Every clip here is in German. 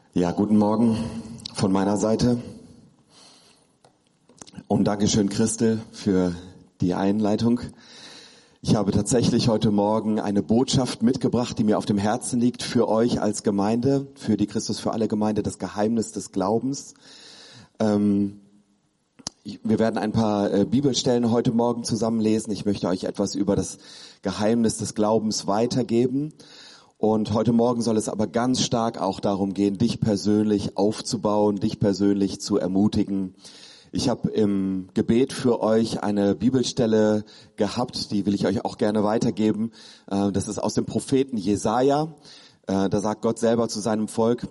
Ja, guten Morgen von meiner Seite und Dankeschön, Christel, für die Einleitung. Ich habe tatsächlich heute Morgen eine Botschaft mitgebracht, die mir auf dem Herzen liegt, für euch als Gemeinde, für die Christus für alle Gemeinde, das Geheimnis des Glaubens. Wir werden ein paar Bibelstellen heute Morgen zusammen lesen. Ich möchte euch etwas über das Geheimnis des Glaubens weitergeben. Und heute Morgen soll es aber ganz stark auch darum gehen, dich persönlich aufzubauen, dich persönlich zu ermutigen. Ich habe im Gebet für euch eine Bibelstelle gehabt, die will ich euch auch gerne weitergeben. Das ist aus dem Propheten Jesaja. Da sagt Gott selber zu seinem Volk,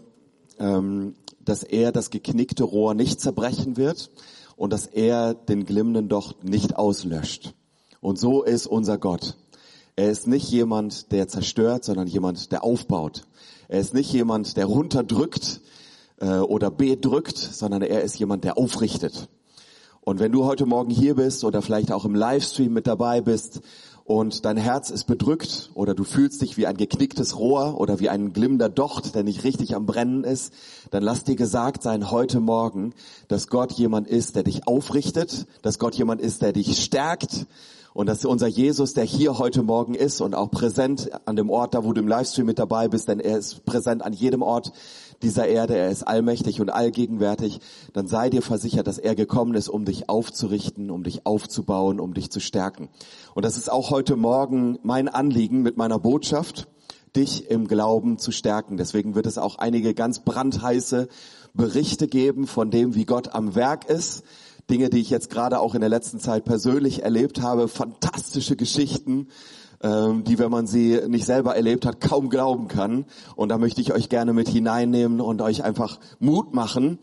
dass er das geknickte Rohr nicht zerbrechen wird und dass er den glimmenden Docht nicht auslöscht. Und so ist unser Gott. Er ist nicht jemand, der zerstört, sondern jemand, der aufbaut. Er ist nicht jemand, der runterdrückt oder bedrückt, sondern er ist jemand, der aufrichtet. Und wenn du heute Morgen hier bist oder vielleicht auch im Livestream mit dabei bist und dein Herz ist bedrückt oder du fühlst dich wie ein geknicktes Rohr oder wie ein glimmender Docht, der nicht richtig am Brennen ist, dann lass dir gesagt sein heute Morgen, dass Gott jemand ist, der dich aufrichtet, dass Gott jemand ist, der dich stärkt. Und dass unser Jesus, der hier heute Morgen ist und auch präsent an dem Ort, da wo du im Livestream mit dabei bist, denn er ist präsent an jedem Ort dieser Erde, er ist allmächtig und allgegenwärtig, dann sei dir versichert, dass er gekommen ist, um dich aufzurichten, um dich aufzubauen, um dich zu stärken. Und das ist auch heute Morgen mein Anliegen mit meiner Botschaft, dich im Glauben zu stärken. Deswegen wird es auch einige ganz brandheiße Berichte geben von dem, wie Gott am Werk ist. Dinge, die ich jetzt gerade auch in der letzten Zeit persönlich erlebt habe, fantastische Geschichten, die, wenn man sie nicht selber erlebt hat, kaum glauben kann. Und da möchte ich euch gerne mit hineinnehmen und euch einfach Mut machen,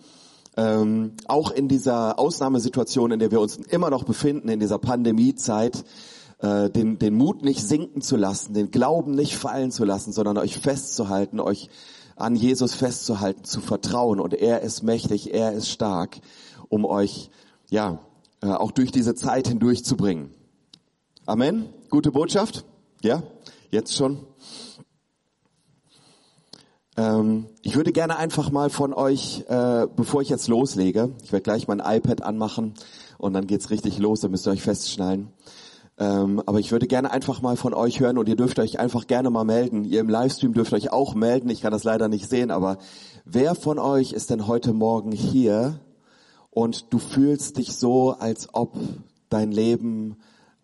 auch in dieser Ausnahmesituation, in der wir uns immer noch befinden, in dieser Pandemiezeit, den Mut nicht sinken zu lassen, den Glauben nicht fallen zu lassen, sondern euch festzuhalten, euch an Jesus festzuhalten, zu vertrauen. Und er ist mächtig, er ist stark, um euch auch durch diese Zeit hindurchzubringen. Amen. Gute Botschaft? Ja, jetzt schon. Ich würde gerne einfach mal von euch, bevor ich jetzt loslege, ich werde gleich mein iPad anmachen und dann geht's richtig los, dann müsst ihr euch festschnallen. Aber ich würde gerne einfach mal von euch hören und ihr dürft euch einfach gerne mal melden. Ihr im Livestream dürft euch auch melden, ich kann das leider nicht sehen, aber wer von euch ist denn heute Morgen hier und du fühlst dich so, als ob dein Leben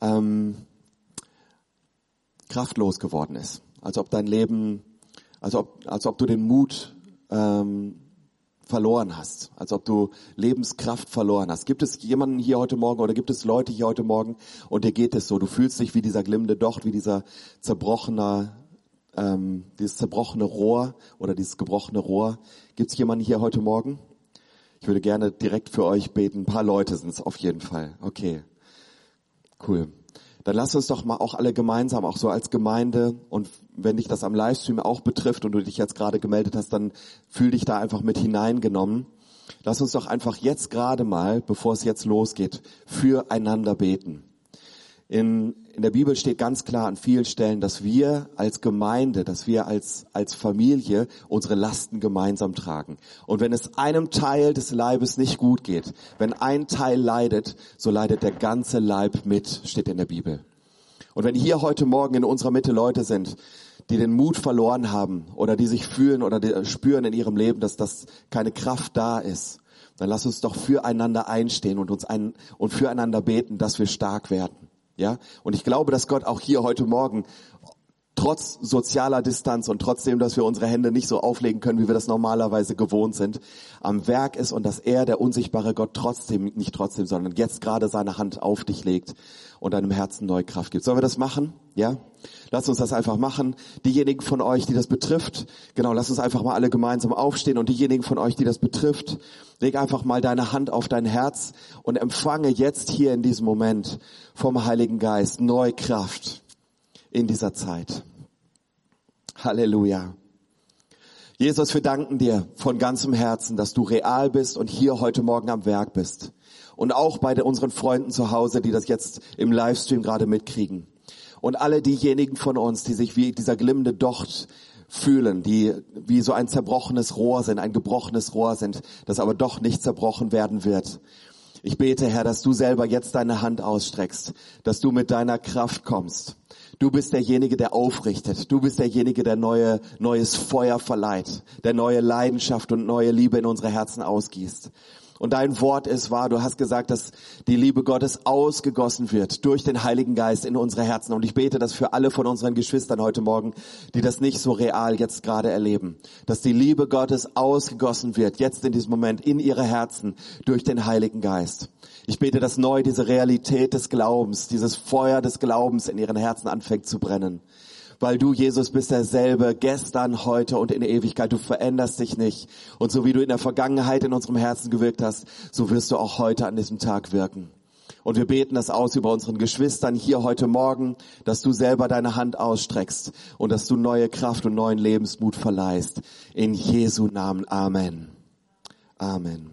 kraftlos geworden ist. Als ob dein Leben, als ob du den Mut verloren hast. Als ob du Lebenskraft verloren hast. Gibt es jemanden hier heute Morgen oder gibt es Leute hier heute Morgen und dir geht es so? Du fühlst dich wie dieser glimmende Docht, wie dieses zerbrochene Rohr oder dieses gebrochene Rohr. Gibt es jemanden hier heute Morgen? Ich würde gerne direkt für euch beten. Ein paar Leute sind es auf jeden Fall. Okay, cool. Dann lasst uns doch mal auch alle gemeinsam, auch so als Gemeinde, und wenn dich das am Livestream auch betrifft und du dich jetzt gerade gemeldet hast, dann fühl dich da einfach mit hineingenommen. Lass uns doch einfach jetzt gerade mal, bevor es jetzt losgeht, füreinander beten. In der Bibel steht ganz klar an vielen Stellen, dass wir als Gemeinde, dass wir als Familie unsere Lasten gemeinsam tragen. Und wenn es einem Teil des Leibes nicht gut geht, wenn ein Teil leidet, so leidet der ganze Leib mit, steht in der Bibel. Und wenn hier heute Morgen in unserer Mitte Leute sind, die den Mut verloren haben oder die sich fühlen oder die spüren in ihrem Leben, dass das keine Kraft da ist, dann lass uns doch füreinander einstehen und füreinander beten, dass wir stark werden. Ja, und ich glaube, dass Gott auch hier heute Morgen trotz sozialer Distanz und trotzdem, dass wir unsere Hände nicht so auflegen können, wie wir das normalerweise gewohnt sind, am Werk ist und dass er, der unsichtbare Gott, sondern jetzt gerade seine Hand auf dich legt und deinem Herzen neue Kraft gibt. Sollen wir das machen? Ja? Lasst uns das einfach machen. Diejenigen von euch, die das betrifft, lasst uns einfach mal alle gemeinsam aufstehen und diejenigen von euch, die das betrifft, leg einfach mal deine Hand auf dein Herz und empfange jetzt hier in diesem Moment vom Heiligen Geist neue Kraft in dieser Zeit. Halleluja. Jesus, wir danken dir von ganzem Herzen, dass du real bist und hier heute Morgen am Werk bist. Und auch bei unseren Freunden zu Hause, die das jetzt im Livestream gerade mitkriegen. Und alle diejenigen von uns, die sich wie dieser glimmende Docht fühlen, die wie so ein zerbrochenes Rohr sind, ein gebrochenes Rohr sind, das aber doch nicht zerbrochen werden wird. Ich bete, Herr, dass du selber jetzt deine Hand ausstreckst, dass du mit deiner Kraft kommst. Du bist derjenige, der aufrichtet. Du bist derjenige, der neues Feuer verleiht, der neue Leidenschaft und neue Liebe in unsere Herzen ausgießt. Und dein Wort ist wahr. Du hast gesagt, dass die Liebe Gottes ausgegossen wird durch den Heiligen Geist in unsere Herzen. Und ich bete das für alle von unseren Geschwistern heute Morgen, die das nicht so real jetzt gerade erleben. Dass die Liebe Gottes ausgegossen wird, jetzt in diesem Moment, in ihre Herzen durch den Heiligen Geist. Ich bete, dass neu diese Realität des Glaubens, dieses Feuer des Glaubens in ihren Herzen anfängt zu brennen. Weil du, Jesus, bist derselbe gestern, heute und in Ewigkeit. Du veränderst dich nicht. Und so wie du in der Vergangenheit in unserem Herzen gewirkt hast, so wirst du auch heute an diesem Tag wirken. Und wir beten das aus über unseren Geschwistern hier heute Morgen, dass du selber deine Hand ausstreckst und dass du neue Kraft und neuen Lebensmut verleihst. In Jesu Namen. Amen. Amen.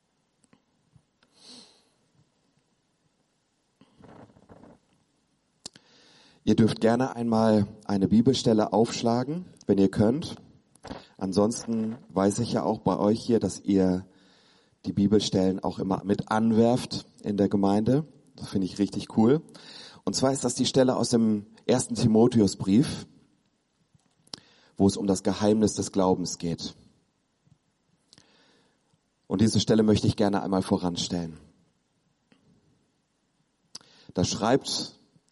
Ihr dürft gerne einmal eine Bibelstelle aufschlagen, wenn ihr könnt. Ansonsten weiß ich ja auch bei euch hier, dass ihr die Bibelstellen auch immer mit anwerft in der Gemeinde. Das finde ich richtig cool. Und zwar ist das die Stelle aus dem 1. Timotheusbrief, wo es um das Geheimnis des Glaubens geht. Und diese Stelle möchte ich gerne einmal voranstellen. Da schreibt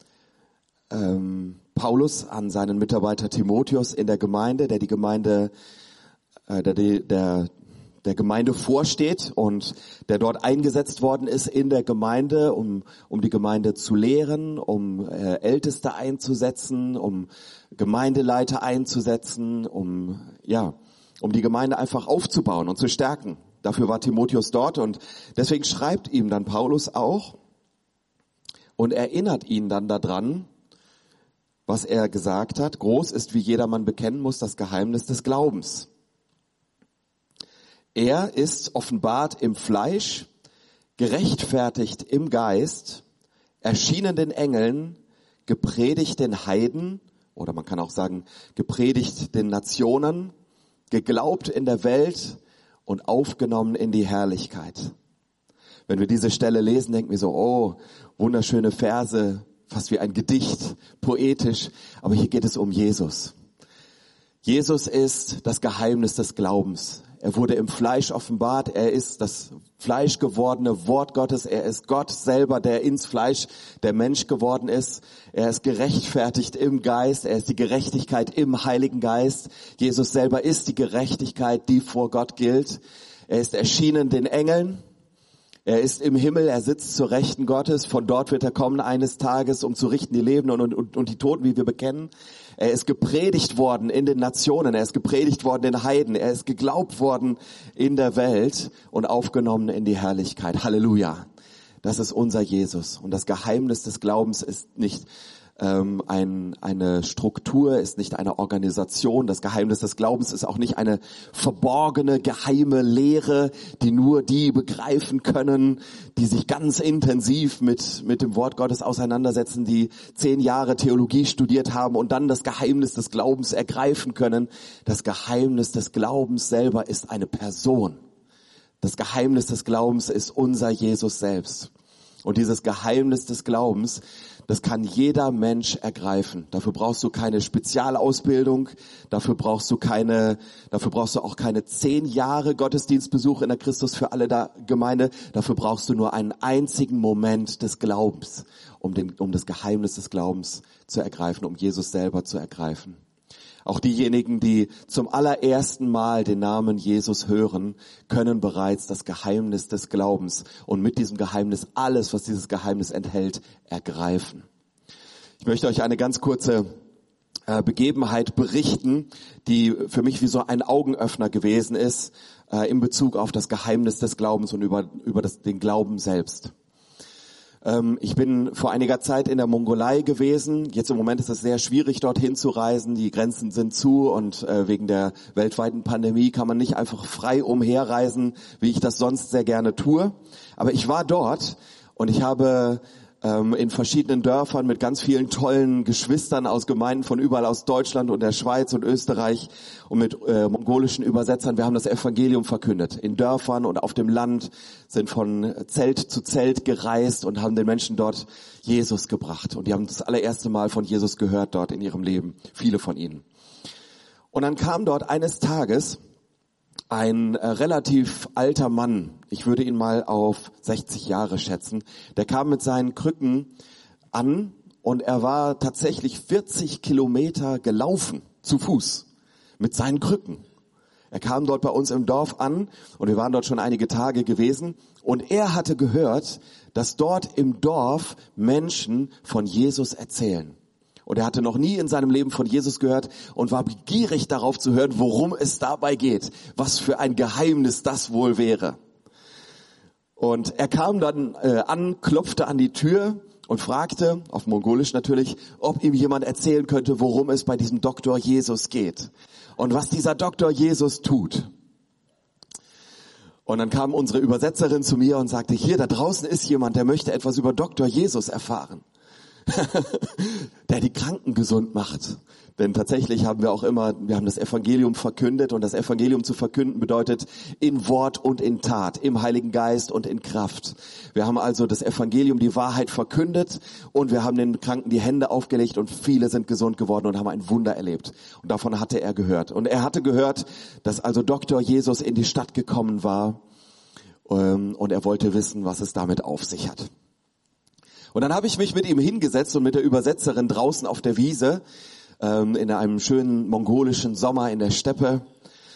Paulus an seinen Mitarbeiter Timotheus in der Gemeinde, der die Gemeinde, der Gemeinde vorsteht und der dort eingesetzt worden ist in der Gemeinde, um die Gemeinde zu lehren, um Älteste einzusetzen, um Gemeindeleiter einzusetzen, um die Gemeinde einfach aufzubauen und zu stärken. Dafür war Timotheus dort und deswegen schreibt ihm dann Paulus auch und erinnert ihn dann daran, was er gesagt hat. Groß ist, wie jedermann bekennen muss, das Geheimnis des Glaubens. Er ist offenbart im Fleisch, gerechtfertigt im Geist, erschienen den Engeln, gepredigt den Heiden, oder man kann auch sagen, gepredigt den Nationen, geglaubt in der Welt und aufgenommen in die Herrlichkeit. Wenn wir diese Stelle lesen, denken wir so, oh, wunderschöne Verse, fast wie ein Gedicht, poetisch, aber hier geht es um Jesus. Jesus ist das Geheimnis des Glaubens. Er wurde im Fleisch offenbart, er ist das fleischgewordene Wort Gottes, er ist Gott selber, der ins Fleisch der Mensch geworden ist. Er ist gerechtfertigt im Geist, er ist die Gerechtigkeit im Heiligen Geist. Jesus selber ist die Gerechtigkeit, die vor Gott gilt. Er ist erschienen den Engeln. Er ist im Himmel, er sitzt zur Rechten Gottes. Von dort wird er kommen eines Tages, um zu richten die Lebenden und die Toten, wie wir bekennen. Er ist gepredigt worden in den Nationen, er ist gepredigt worden den Heiden, er ist geglaubt worden in der Welt und aufgenommen in die Herrlichkeit. Halleluja. Das ist unser Jesus. Und das Geheimnis des Glaubens ist nicht eine Struktur, ist nicht eine Organisation. Das Geheimnis des Glaubens ist auch nicht eine verborgene, geheime Lehre, die nur die begreifen können, die sich ganz intensiv mit dem Wort Gottes auseinandersetzen, die 10 Jahre Theologie studiert haben und dann das Geheimnis des Glaubens ergreifen können. Das Geheimnis des Glaubens selber ist eine Person. Das Geheimnis des Glaubens ist unser Jesus selbst. Und dieses Geheimnis des Glaubens, das kann jeder Mensch ergreifen. Dafür brauchst du keine Spezialausbildung, dafür brauchst du auch keine 10 Jahre Gottesdienstbesuch in der Christus für alle Gemeinde. Dafür brauchst du nur einen einzigen Moment des Glaubens, um das Geheimnis des Glaubens zu ergreifen, um Jesus selber zu ergreifen. Auch diejenigen, die zum allerersten Mal den Namen Jesus hören, können bereits das Geheimnis des Glaubens und mit diesem Geheimnis alles, was dieses Geheimnis enthält, ergreifen. Ich möchte euch eine ganz kurze Begebenheit berichten, die für mich wie so ein Augenöffner gewesen ist in Bezug auf das Geheimnis des Glaubens und über den Glauben selbst. Ich bin vor einiger Zeit in der Mongolei gewesen. Jetzt im Moment ist es sehr schwierig, dorthin zu reisen. Die Grenzen sind zu und wegen der weltweiten Pandemie kann man nicht einfach frei umherreisen, wie ich das sonst sehr gerne tue. Aber ich war dort und ich habe in verschiedenen Dörfern mit ganz vielen tollen Geschwistern aus Gemeinden von überall aus Deutschland und der Schweiz und Österreich und mit mongolischen Übersetzern. Wir haben das Evangelium verkündet. In Dörfern und auf dem Land, sind von Zelt zu Zelt gereist und haben den Menschen dort Jesus gebracht. Und die haben das allererste Mal von Jesus gehört dort in ihrem Leben, viele von ihnen. Und dann kam dort eines Tages ein relativ alter Mann, ich würde ihn mal auf 60 Jahre schätzen, der kam mit seinen Krücken an und er war tatsächlich 40 Kilometer gelaufen, zu Fuß, mit seinen Krücken. Er kam dort bei uns im Dorf an und wir waren dort schon einige Tage gewesen und er hatte gehört, dass dort im Dorf Menschen von Jesus erzählen. Und er hatte noch nie in seinem Leben von Jesus gehört und war begierig darauf zu hören, worum es dabei geht, was für ein Geheimnis das wohl wäre. Und er kam dann an, klopfte an die Tür und fragte, auf Mongolisch natürlich, ob ihm jemand erzählen könnte, worum es bei diesem Doktor Jesus geht und was dieser Doktor Jesus tut. Und dann kam unsere Übersetzerin zu mir und sagte, hier, da draußen ist jemand, der möchte etwas über Doktor Jesus erfahren. Der die Kranken gesund macht. Denn tatsächlich haben wir haben das Evangelium verkündet und das Evangelium zu verkünden bedeutet in Wort und in Tat, im Heiligen Geist und in Kraft. Wir haben also das Evangelium, die Wahrheit verkündet und wir haben den Kranken die Hände aufgelegt und viele sind gesund geworden und haben ein Wunder erlebt. Und davon hatte er gehört. Und er hatte gehört, dass also Doktor Jesus in die Stadt gekommen war und er wollte wissen, was es damit auf sich hat. Und dann habe ich mich mit ihm hingesetzt und mit der Übersetzerin draußen auf der Wiese, in einem schönen mongolischen Sommer in der Steppe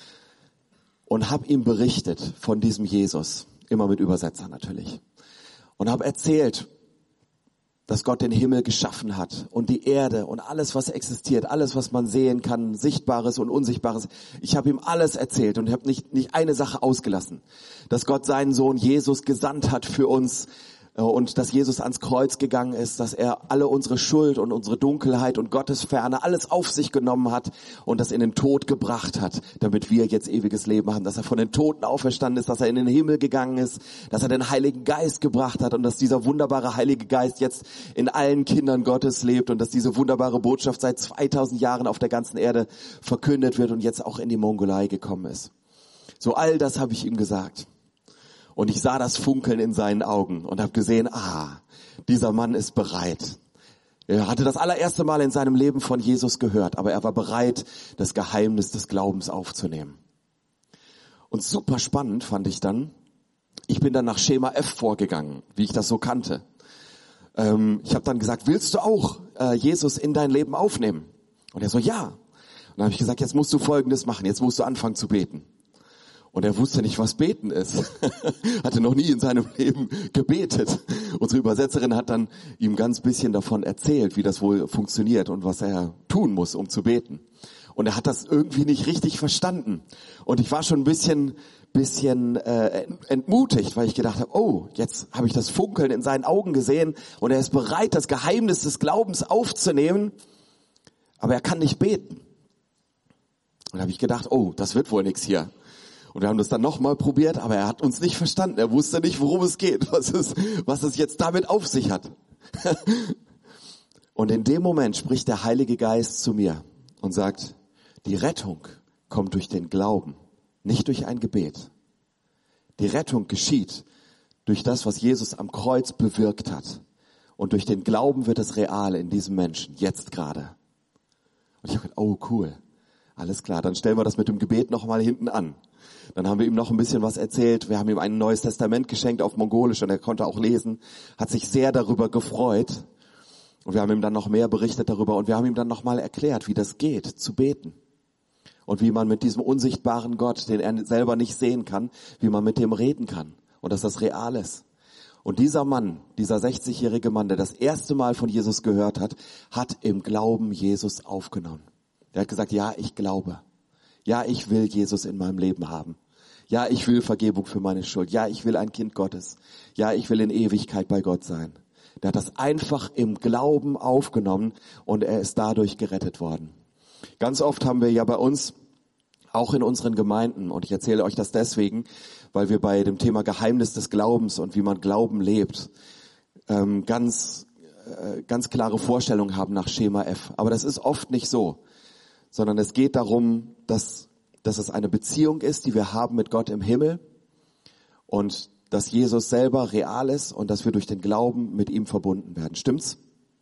und habe ihm berichtet von diesem Jesus, immer mit Übersetzer natürlich. Und habe erzählt, dass Gott den Himmel geschaffen hat und die Erde und alles, was existiert, alles, was man sehen kann, Sichtbares und Unsichtbares. Ich habe ihm alles erzählt und habe nicht eine Sache ausgelassen, dass Gott seinen Sohn Jesus gesandt hat für uns, und dass Jesus ans Kreuz gegangen ist, dass er alle unsere Schuld und unsere Dunkelheit und Gottesferne alles auf sich genommen hat und das in den Tod gebracht hat, damit wir jetzt ewiges Leben haben, dass er von den Toten auferstanden ist, dass er in den Himmel gegangen ist, dass er den Heiligen Geist gebracht hat und dass dieser wunderbare Heilige Geist jetzt in allen Kindern Gottes lebt und dass diese wunderbare Botschaft seit 2000 Jahren auf der ganzen Erde verkündet wird und jetzt auch in die Mongolei gekommen ist. So all das habe ich ihm gesagt. Und ich sah das Funkeln in seinen Augen und habe gesehen, dieser Mann ist bereit. Er hatte das allererste Mal in seinem Leben von Jesus gehört, aber er war bereit, das Geheimnis des Glaubens aufzunehmen. Und super spannend fand ich dann, ich bin dann nach Schema F vorgegangen, wie ich das so kannte. Ich habe dann gesagt, willst du auch Jesus in dein Leben aufnehmen? Und er so, ja. Und dann habe ich gesagt, jetzt musst du Folgendes machen, jetzt musst du anfangen zu beten. Und er wusste nicht, was beten ist. Hatte noch nie in seinem Leben gebetet. Unsere Übersetzerin hat dann ihm ganz bisschen davon erzählt, wie das wohl funktioniert und was er tun muss, um zu beten. Und er hat das irgendwie nicht richtig verstanden. Und ich war schon ein bisschen entmutigt, weil ich gedacht habe, oh, jetzt habe ich das Funkeln in seinen Augen gesehen und er ist bereit, das Geheimnis des Glaubens aufzunehmen, aber er kann nicht beten. Und da habe ich gedacht, oh, das wird wohl nichts hier. Und wir haben das dann nochmal probiert, aber er hat uns nicht verstanden. Er wusste nicht, worum es geht, was es jetzt damit auf sich hat. Und in dem Moment spricht der Heilige Geist zu mir und sagt, die Rettung kommt durch den Glauben, nicht durch ein Gebet. Die Rettung geschieht durch das, was Jesus am Kreuz bewirkt hat. Und durch den Glauben wird es real in diesem Menschen, jetzt gerade. Und ich habe gedacht, oh cool, alles klar, dann stellen wir das mit dem Gebet nochmal hinten an. Dann haben wir ihm noch ein bisschen was erzählt. Wir haben ihm ein neues Testament geschenkt auf Mongolisch und er konnte auch lesen, hat sich sehr darüber gefreut. Und wir haben ihm dann noch mehr berichtet darüber und wir haben ihm dann nochmal erklärt, wie das geht, zu beten. Und wie man mit diesem unsichtbaren Gott, den er selber nicht sehen kann, wie man mit dem reden kann und dass das real ist. Und dieser Mann, dieser 60-jährige Mann, der das erste Mal von Jesus gehört hat, hat im Glauben Jesus aufgenommen. Der hat gesagt, ja, ich glaube. Ja, ich will Jesus in meinem Leben haben. Ja, ich will Vergebung für meine Schuld. Ja, ich will ein Kind Gottes. Ja, ich will in Ewigkeit bei Gott sein. Der hat das einfach im Glauben aufgenommen und er ist dadurch gerettet worden. Ganz oft haben wir ja bei uns, auch in unseren Gemeinden, und ich erzähle euch das deswegen, weil wir bei dem Thema Geheimnis des Glaubens und wie man Glauben lebt, ganz klare Vorstellungen haben nach Schema F. Aber das ist oft nicht so, sondern es geht darum, dass es eine Beziehung ist, die wir haben mit Gott im Himmel und dass Jesus selber real ist und dass wir durch den Glauben mit ihm verbunden werden. Stimmt's?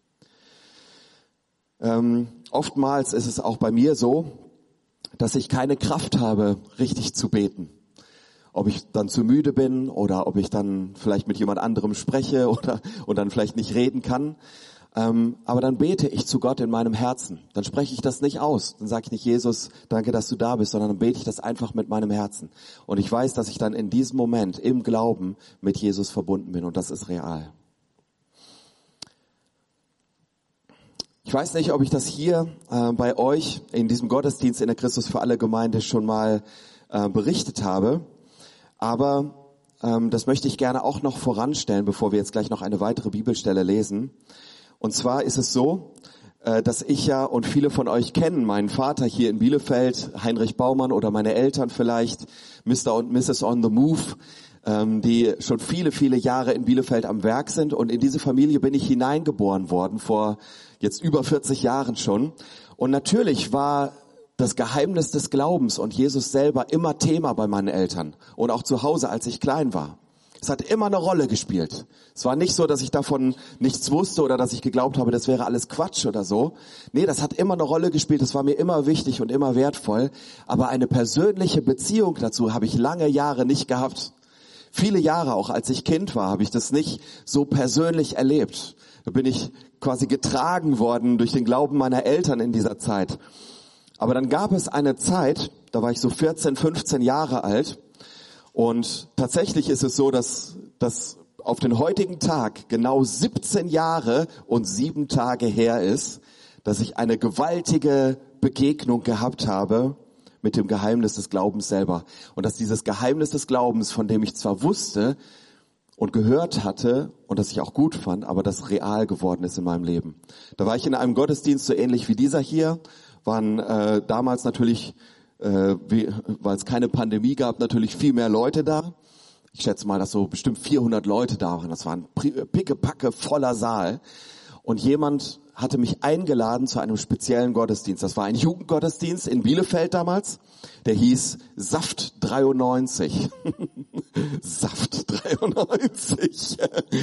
Oftmals ist es auch bei mir so, dass ich keine Kraft habe, richtig zu beten. Ob ich dann zu müde bin oder ob ich dann vielleicht mit jemand anderem spreche und dann vielleicht nicht reden kann. Aber dann bete ich zu Gott in meinem Herzen. Dann spreche ich das nicht aus. Dann sage ich nicht, Jesus, danke, dass du da bist, sondern dann bete ich das einfach mit meinem Herzen. Und ich weiß, dass ich dann in diesem Moment im Glauben mit Jesus verbunden bin und das ist real. Ich weiß nicht, ob ich das hier bei euch in diesem Gottesdienst in der Christus für alle Gemeinde schon mal berichtet habe, aber das möchte ich gerne auch noch voranstellen, bevor wir jetzt gleich noch eine weitere Bibelstelle lesen. Und zwar ist es so, dass ich ja und viele von euch kennen meinen Vater hier in Bielefeld, Heinrich Baumann, oder meine Eltern vielleicht, Mr. und Mrs. on the Move, die schon viele, viele Jahre in Bielefeld am Werk sind. Und in diese Familie bin ich hineingeboren worden, vor jetzt über 40 Jahren schon. Und natürlich war das Geheimnis des Glaubens und Jesus selber immer Thema bei meinen Eltern und auch zu Hause, als ich klein war. Es hat immer eine Rolle gespielt. Es war nicht so, dass ich davon nichts wusste oder dass ich geglaubt habe, das wäre alles Quatsch oder so. Nee, das hat immer eine Rolle gespielt. Das war mir immer wichtig und immer wertvoll. Aber eine persönliche Beziehung dazu habe ich lange Jahre nicht gehabt. Viele Jahre, auch als ich Kind war, habe ich das nicht so persönlich erlebt. Da bin ich quasi getragen worden durch den Glauben meiner Eltern in dieser Zeit. Aber dann gab es eine Zeit, da war ich so 14, 15 Jahre alt. Und tatsächlich ist es so, dass auf den heutigen Tag genau 17 Jahre und 7 Tage her ist, dass ich eine gewaltige Begegnung gehabt habe mit dem Geheimnis des Glaubens selber. Und dass dieses Geheimnis des Glaubens, von dem ich zwar wusste und gehört hatte und das ich auch gut fand, aber das real geworden ist in meinem Leben. Da war ich in einem Gottesdienst so ähnlich wie dieser hier, waren damals natürlich, weil es keine Pandemie gab, natürlich viel mehr Leute da. Ich schätze mal, dass so bestimmt 400 Leute da waren. Das war ein pickepacke voller Saal. Und jemand hatte mich eingeladen zu einem speziellen Gottesdienst. Das war ein Jugendgottesdienst in Bielefeld damals. Der hieß Saft 93. Saft 93.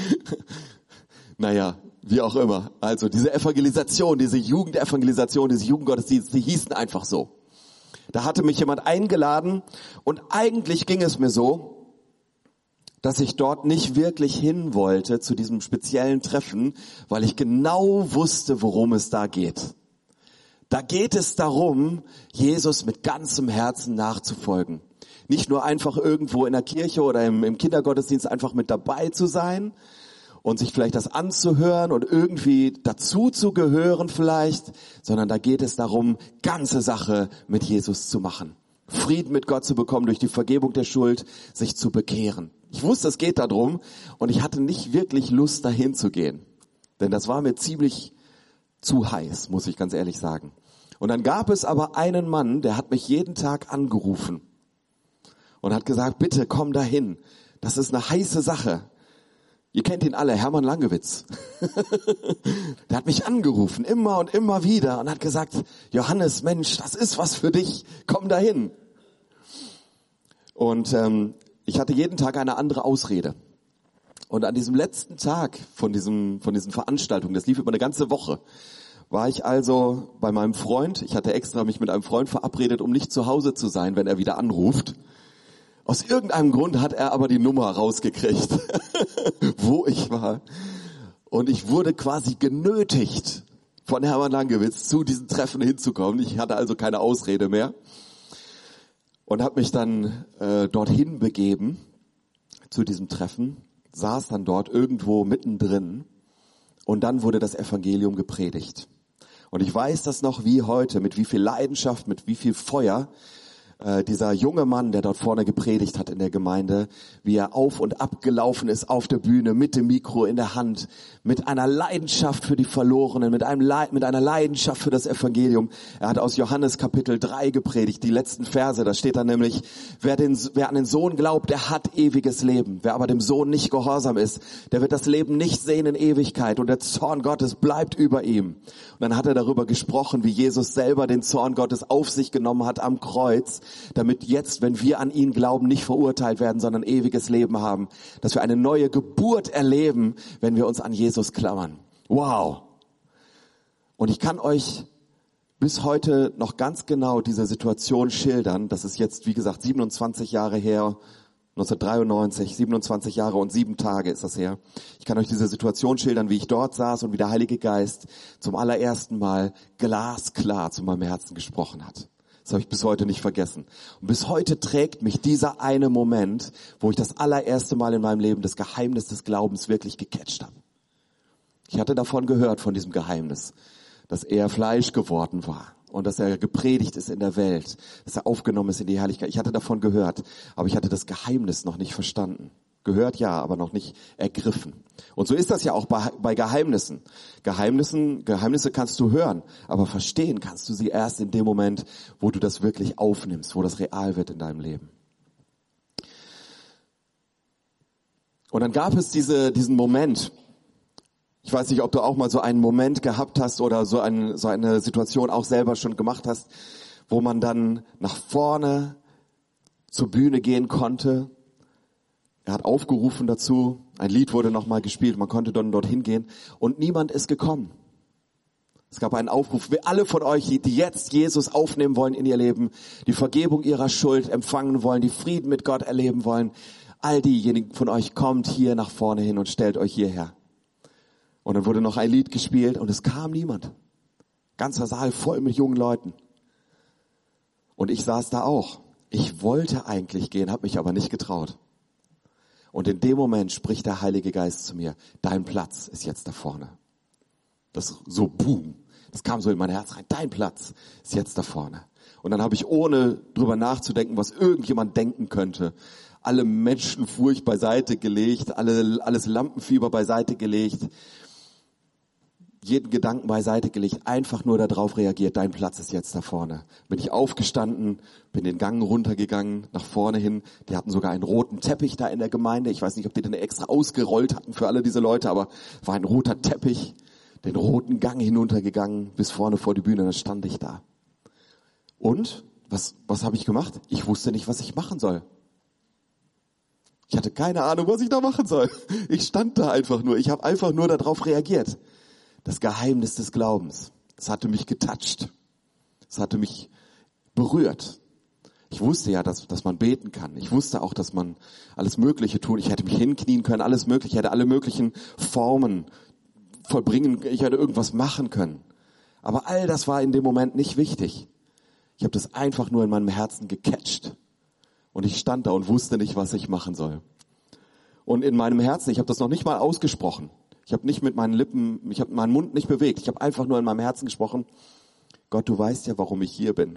Naja, wie auch immer. Also diese Evangelisation, diese Jugendevangelisation, diese Jugendgottesdienste, die hießen einfach so. Da hatte mich jemand eingeladen und eigentlich ging es mir so, dass ich dort nicht wirklich hin wollte zu diesem speziellen Treffen, weil ich genau wusste, worum es da geht. Da geht es darum, Jesus mit ganzem Herzen nachzufolgen. Nicht nur einfach irgendwo in der Kirche oder im Kindergottesdienst einfach mit dabei zu sein und sich vielleicht das anzuhören und irgendwie dazu zu gehören vielleicht, sondern da geht es darum, ganze Sache mit Jesus zu machen. Frieden mit Gott zu bekommen durch die Vergebung der Schuld, sich zu bekehren. Ich wusste, es geht darum und ich hatte nicht wirklich Lust, dahin zu gehen. Denn das war mir ziemlich zu heiß, muss ich ganz ehrlich sagen. Und dann gab es aber einen Mann, der hat mich jeden Tag angerufen und hat gesagt, bitte komm dahin. Das ist eine heiße Sache. Ihr kennt ihn alle, Hermann Langewitz. Der hat mich angerufen, immer und immer wieder und hat gesagt, Johannes, Mensch, das ist was für dich, komm dahin. Und ich hatte jeden Tag eine andere Ausrede. Und an diesem letzten Tag von diesen Veranstaltungen, das lief über eine ganze Woche, war ich also bei meinem Freund. Ich hatte extra mich mit einem Freund verabredet, um nicht zu Hause zu sein, wenn er wieder anruft. Aus irgendeinem Grund hat er aber die Nummer rausgekriegt, wo ich war. Und ich wurde quasi genötigt, von Hermann Langewitz zu diesen Treffen hinzukommen. Ich hatte also keine Ausrede mehr. Und habe mich dann dorthin begeben, zu diesem Treffen, saß dann dort irgendwo mittendrin und dann wurde das Evangelium gepredigt. Und ich weiß das noch wie heute, mit wie viel Leidenschaft, mit wie viel Feuer dieser junge Mann, der dort vorne gepredigt hat in der Gemeinde, wie er auf und ab gelaufen ist auf der Bühne mit dem Mikro in der Hand, mit einer Leidenschaft für die Verlorenen, mit einer Leidenschaft für das Evangelium. Er hat aus Johannes Kapitel 3 gepredigt, die letzten Verse, da steht dann nämlich, wer an den Sohn glaubt, der hat ewiges Leben. Wer aber dem Sohn nicht gehorsam ist, der wird das Leben nicht sehen in Ewigkeit und der Zorn Gottes bleibt über ihm. Und dann hat er darüber gesprochen, wie Jesus selber den Zorn Gottes auf sich genommen hat am Kreuz, damit jetzt, wenn wir an ihn glauben, nicht verurteilt werden, sondern ewiges Leben haben. Dass wir eine neue Geburt erleben, wenn wir uns an Jesus klammern. Wow! Und ich kann euch bis heute noch ganz genau diese Situation schildern. Das ist jetzt, wie gesagt, 27 Jahre her, 1993, 27 Jahre und 7 Tage ist das her. Ich kann euch diese Situation schildern, wie ich dort saß und wie der Heilige Geist zum allerersten Mal glasklar zu meinem Herzen gesprochen hat. Das habe ich bis heute nicht vergessen. Und bis heute trägt mich dieser eine Moment, wo ich das allererste Mal in meinem Leben das Geheimnis des Glaubens wirklich gecatcht habe. Ich hatte davon gehört, von diesem Geheimnis, dass er Fleisch geworden war und dass er gepredigt ist in der Welt, dass er aufgenommen ist in die Herrlichkeit. Ich hatte davon gehört, aber ich hatte das Geheimnis noch nicht verstanden. Gehört ja, aber noch nicht ergriffen. Und so ist das ja auch bei Geheimnissen. Geheimnisse kannst du hören, aber verstehen kannst du sie erst in dem Moment, wo du das wirklich aufnimmst, wo das real wird in deinem Leben. Und dann gab es diesen Moment. Ich weiß nicht, ob du auch mal so einen Moment gehabt hast oder so eine Situation auch selber schon gemacht hast, wo man dann nach vorne zur Bühne gehen konnte. Er hat aufgerufen dazu, ein Lied wurde nochmal gespielt, man konnte dann dorthin gehen und niemand ist gekommen. Es gab einen Aufruf, alle von euch, die jetzt Jesus aufnehmen wollen in ihr Leben, die Vergebung ihrer Schuld empfangen wollen, die Frieden mit Gott erleben wollen, all diejenigen von euch, kommt hier nach vorne hin und stellt euch hierher. Und dann wurde noch ein Lied gespielt und es kam niemand. Ganzer Saal voll mit jungen Leuten. Und ich saß da auch. Ich wollte eigentlich gehen, habe mich aber nicht getraut. Und in dem Moment spricht der Heilige Geist zu mir, dein Platz ist jetzt da vorne. Das so boom, das kam so in mein Herz rein, dein Platz ist jetzt da vorne. Und dann habe ich, ohne drüber nachzudenken, was irgendjemand denken könnte, alle Menschenfurcht beiseite gelegt, alles Lampenfieber beiseite gelegt, jeden Gedanken beiseite gelegt, einfach nur darauf reagiert, dein Platz ist jetzt da vorne. Bin ich aufgestanden, bin den Gang runtergegangen, nach vorne hin. Die hatten sogar einen roten Teppich da in der Gemeinde. Ich weiß nicht, ob die den extra ausgerollt hatten für alle diese Leute, aber war ein roter Teppich, den roten Gang hinuntergegangen, bis vorne vor die Bühne, dann stand ich da. Und, was habe ich gemacht? Ich wusste nicht, was ich machen soll. Ich hatte keine Ahnung, was ich da machen soll. Ich stand da einfach nur, ich habe einfach nur darauf reagiert. Das Geheimnis des Glaubens. Es hatte mich getoucht. Es hatte mich berührt. Ich wusste ja, dass man beten kann. Ich wusste auch, dass man alles Mögliche tun. Ich hätte mich hinknien können, alles Mögliche. Ich hätte alle möglichen Formen vollbringen. Ich hätte irgendwas machen können. Aber all das war in dem Moment nicht wichtig. Ich habe das einfach nur in meinem Herzen gecatcht. Und ich stand da und wusste nicht, was ich machen soll. Und in meinem Herzen, ich habe das noch nicht mal ausgesprochen. Ich habe nicht mit meinen Lippen, ich habe meinen Mund nicht bewegt. Ich habe einfach nur in meinem Herzen gesprochen. Gott, du weißt ja, warum ich hier bin.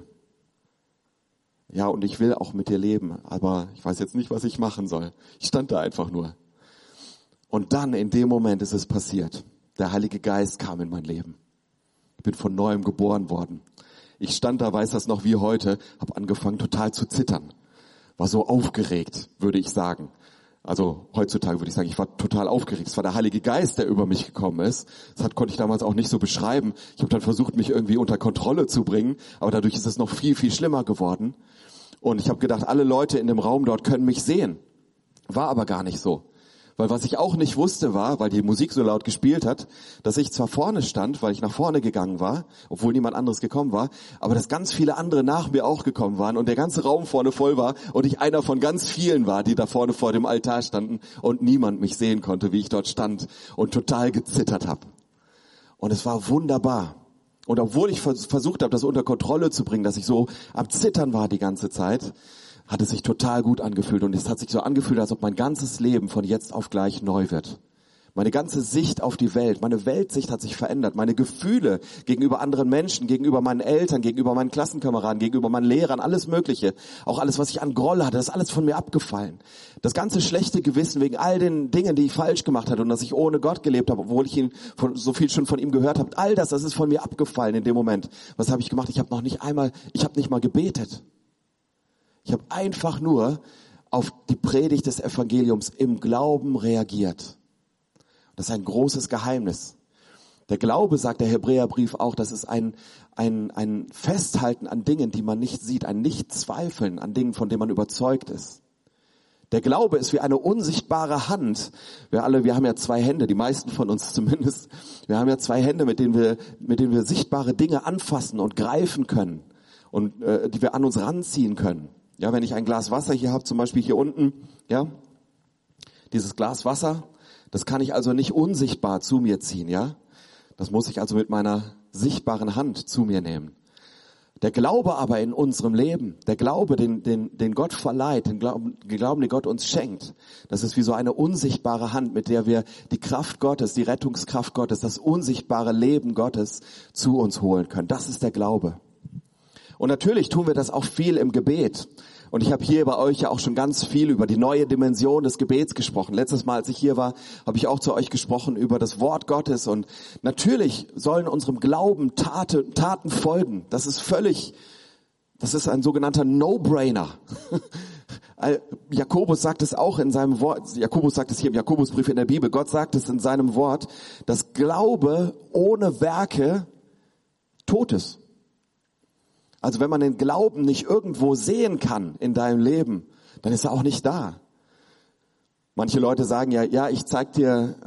Ja, und ich will auch mit dir leben, aber ich weiß jetzt nicht, was ich machen soll. Ich stand da einfach nur. Und dann, in dem Moment, ist es passiert. Der Heilige Geist kam in mein Leben. Ich bin von Neuem geboren worden. Ich stand da, weiß das noch wie heute, habe angefangen total zu zittern. War so aufgeregt, würde ich sagen. Also heutzutage würde ich sagen, ich war total aufgeregt. Es war der Heilige Geist, der über mich gekommen ist. Das konnte ich damals auch nicht so beschreiben. Ich habe dann versucht, mich irgendwie unter Kontrolle zu bringen, aber dadurch ist es noch viel, viel schlimmer geworden. Und ich habe gedacht, alle Leute in dem Raum dort können mich sehen. War aber gar nicht so. Weil was ich auch nicht wusste war, weil die Musik so laut gespielt hat, dass ich zwar vorne stand, weil ich nach vorne gegangen war, obwohl niemand anderes gekommen war, aber dass ganz viele andere nach mir auch gekommen waren und der ganze Raum vorne voll war und ich einer von ganz vielen war, die da vorne vor dem Altar standen und niemand mich sehen konnte, wie ich dort stand und total gezittert habe. Und es war wunderbar. Und obwohl ich versucht habe, das unter Kontrolle zu bringen, dass ich so am Zittern war die ganze Zeit, hat es sich total gut angefühlt und es hat sich so angefühlt, als ob mein ganzes Leben von jetzt auf gleich neu wird. Meine ganze Sicht auf die Welt, meine Weltsicht hat sich verändert. Meine Gefühle gegenüber anderen Menschen, gegenüber meinen Eltern, gegenüber meinen Klassenkameraden, gegenüber meinen Lehrern, alles Mögliche. Auch alles, was ich an Groll hatte, das ist alles von mir abgefallen. Das ganze schlechte Gewissen wegen all den Dingen, die ich falsch gemacht hatte und dass ich ohne Gott gelebt habe, obwohl ich so viel schon von ihm gehört habe. All das ist von mir abgefallen in dem Moment. Was habe ich gemacht? Ich habe nicht mal gebetet. Ich habe einfach nur auf die Predigt des Evangeliums im Glauben reagiert. Das ist ein großes Geheimnis. Der Glaube, sagt der Hebräerbrief auch, das ist ein Festhalten an Dingen, die man nicht sieht, ein Nicht-Zweifeln an Dingen, von denen man überzeugt ist. Der Glaube ist wie eine unsichtbare Hand. Wir haben ja 2 Hände, die meisten von uns zumindest. Wir haben ja 2 Hände, mit denen wir sichtbare Dinge anfassen und greifen können und die wir an uns ranziehen können. Ja, wenn ich ein Glas Wasser hier habe, zum Beispiel hier unten, ja, dieses Glas Wasser, das kann ich also nicht unsichtbar zu mir ziehen, ja. Das muss ich also mit meiner sichtbaren Hand zu mir nehmen. Der Glaube aber in unserem Leben, der Glaube, den Gott verleiht, den Glauben, den Gott uns schenkt, das ist wie so eine unsichtbare Hand, mit der wir die Kraft Gottes, die Rettungskraft Gottes, das unsichtbare Leben Gottes zu uns holen können. Das ist der Glaube. Und natürlich tun wir das auch viel im Gebet. Und ich habe hier bei euch ja auch schon ganz viel über die neue Dimension des Gebets gesprochen. Letztes Mal, als ich hier war, habe ich auch zu euch gesprochen über das Wort Gottes. Und natürlich sollen unserem Glauben Taten folgen. Das ist ein sogenannter No-Brainer. Jakobus sagt es auch in seinem Wort. Jakobus sagt es hier im Jakobusbrief in der Bibel. Gott sagt es in seinem Wort, dass Glaube ohne Werke tot ist. Also wenn man den Glauben nicht irgendwo sehen kann in deinem Leben, dann ist er auch nicht da. Manche Leute sagen ja, ich zeig dir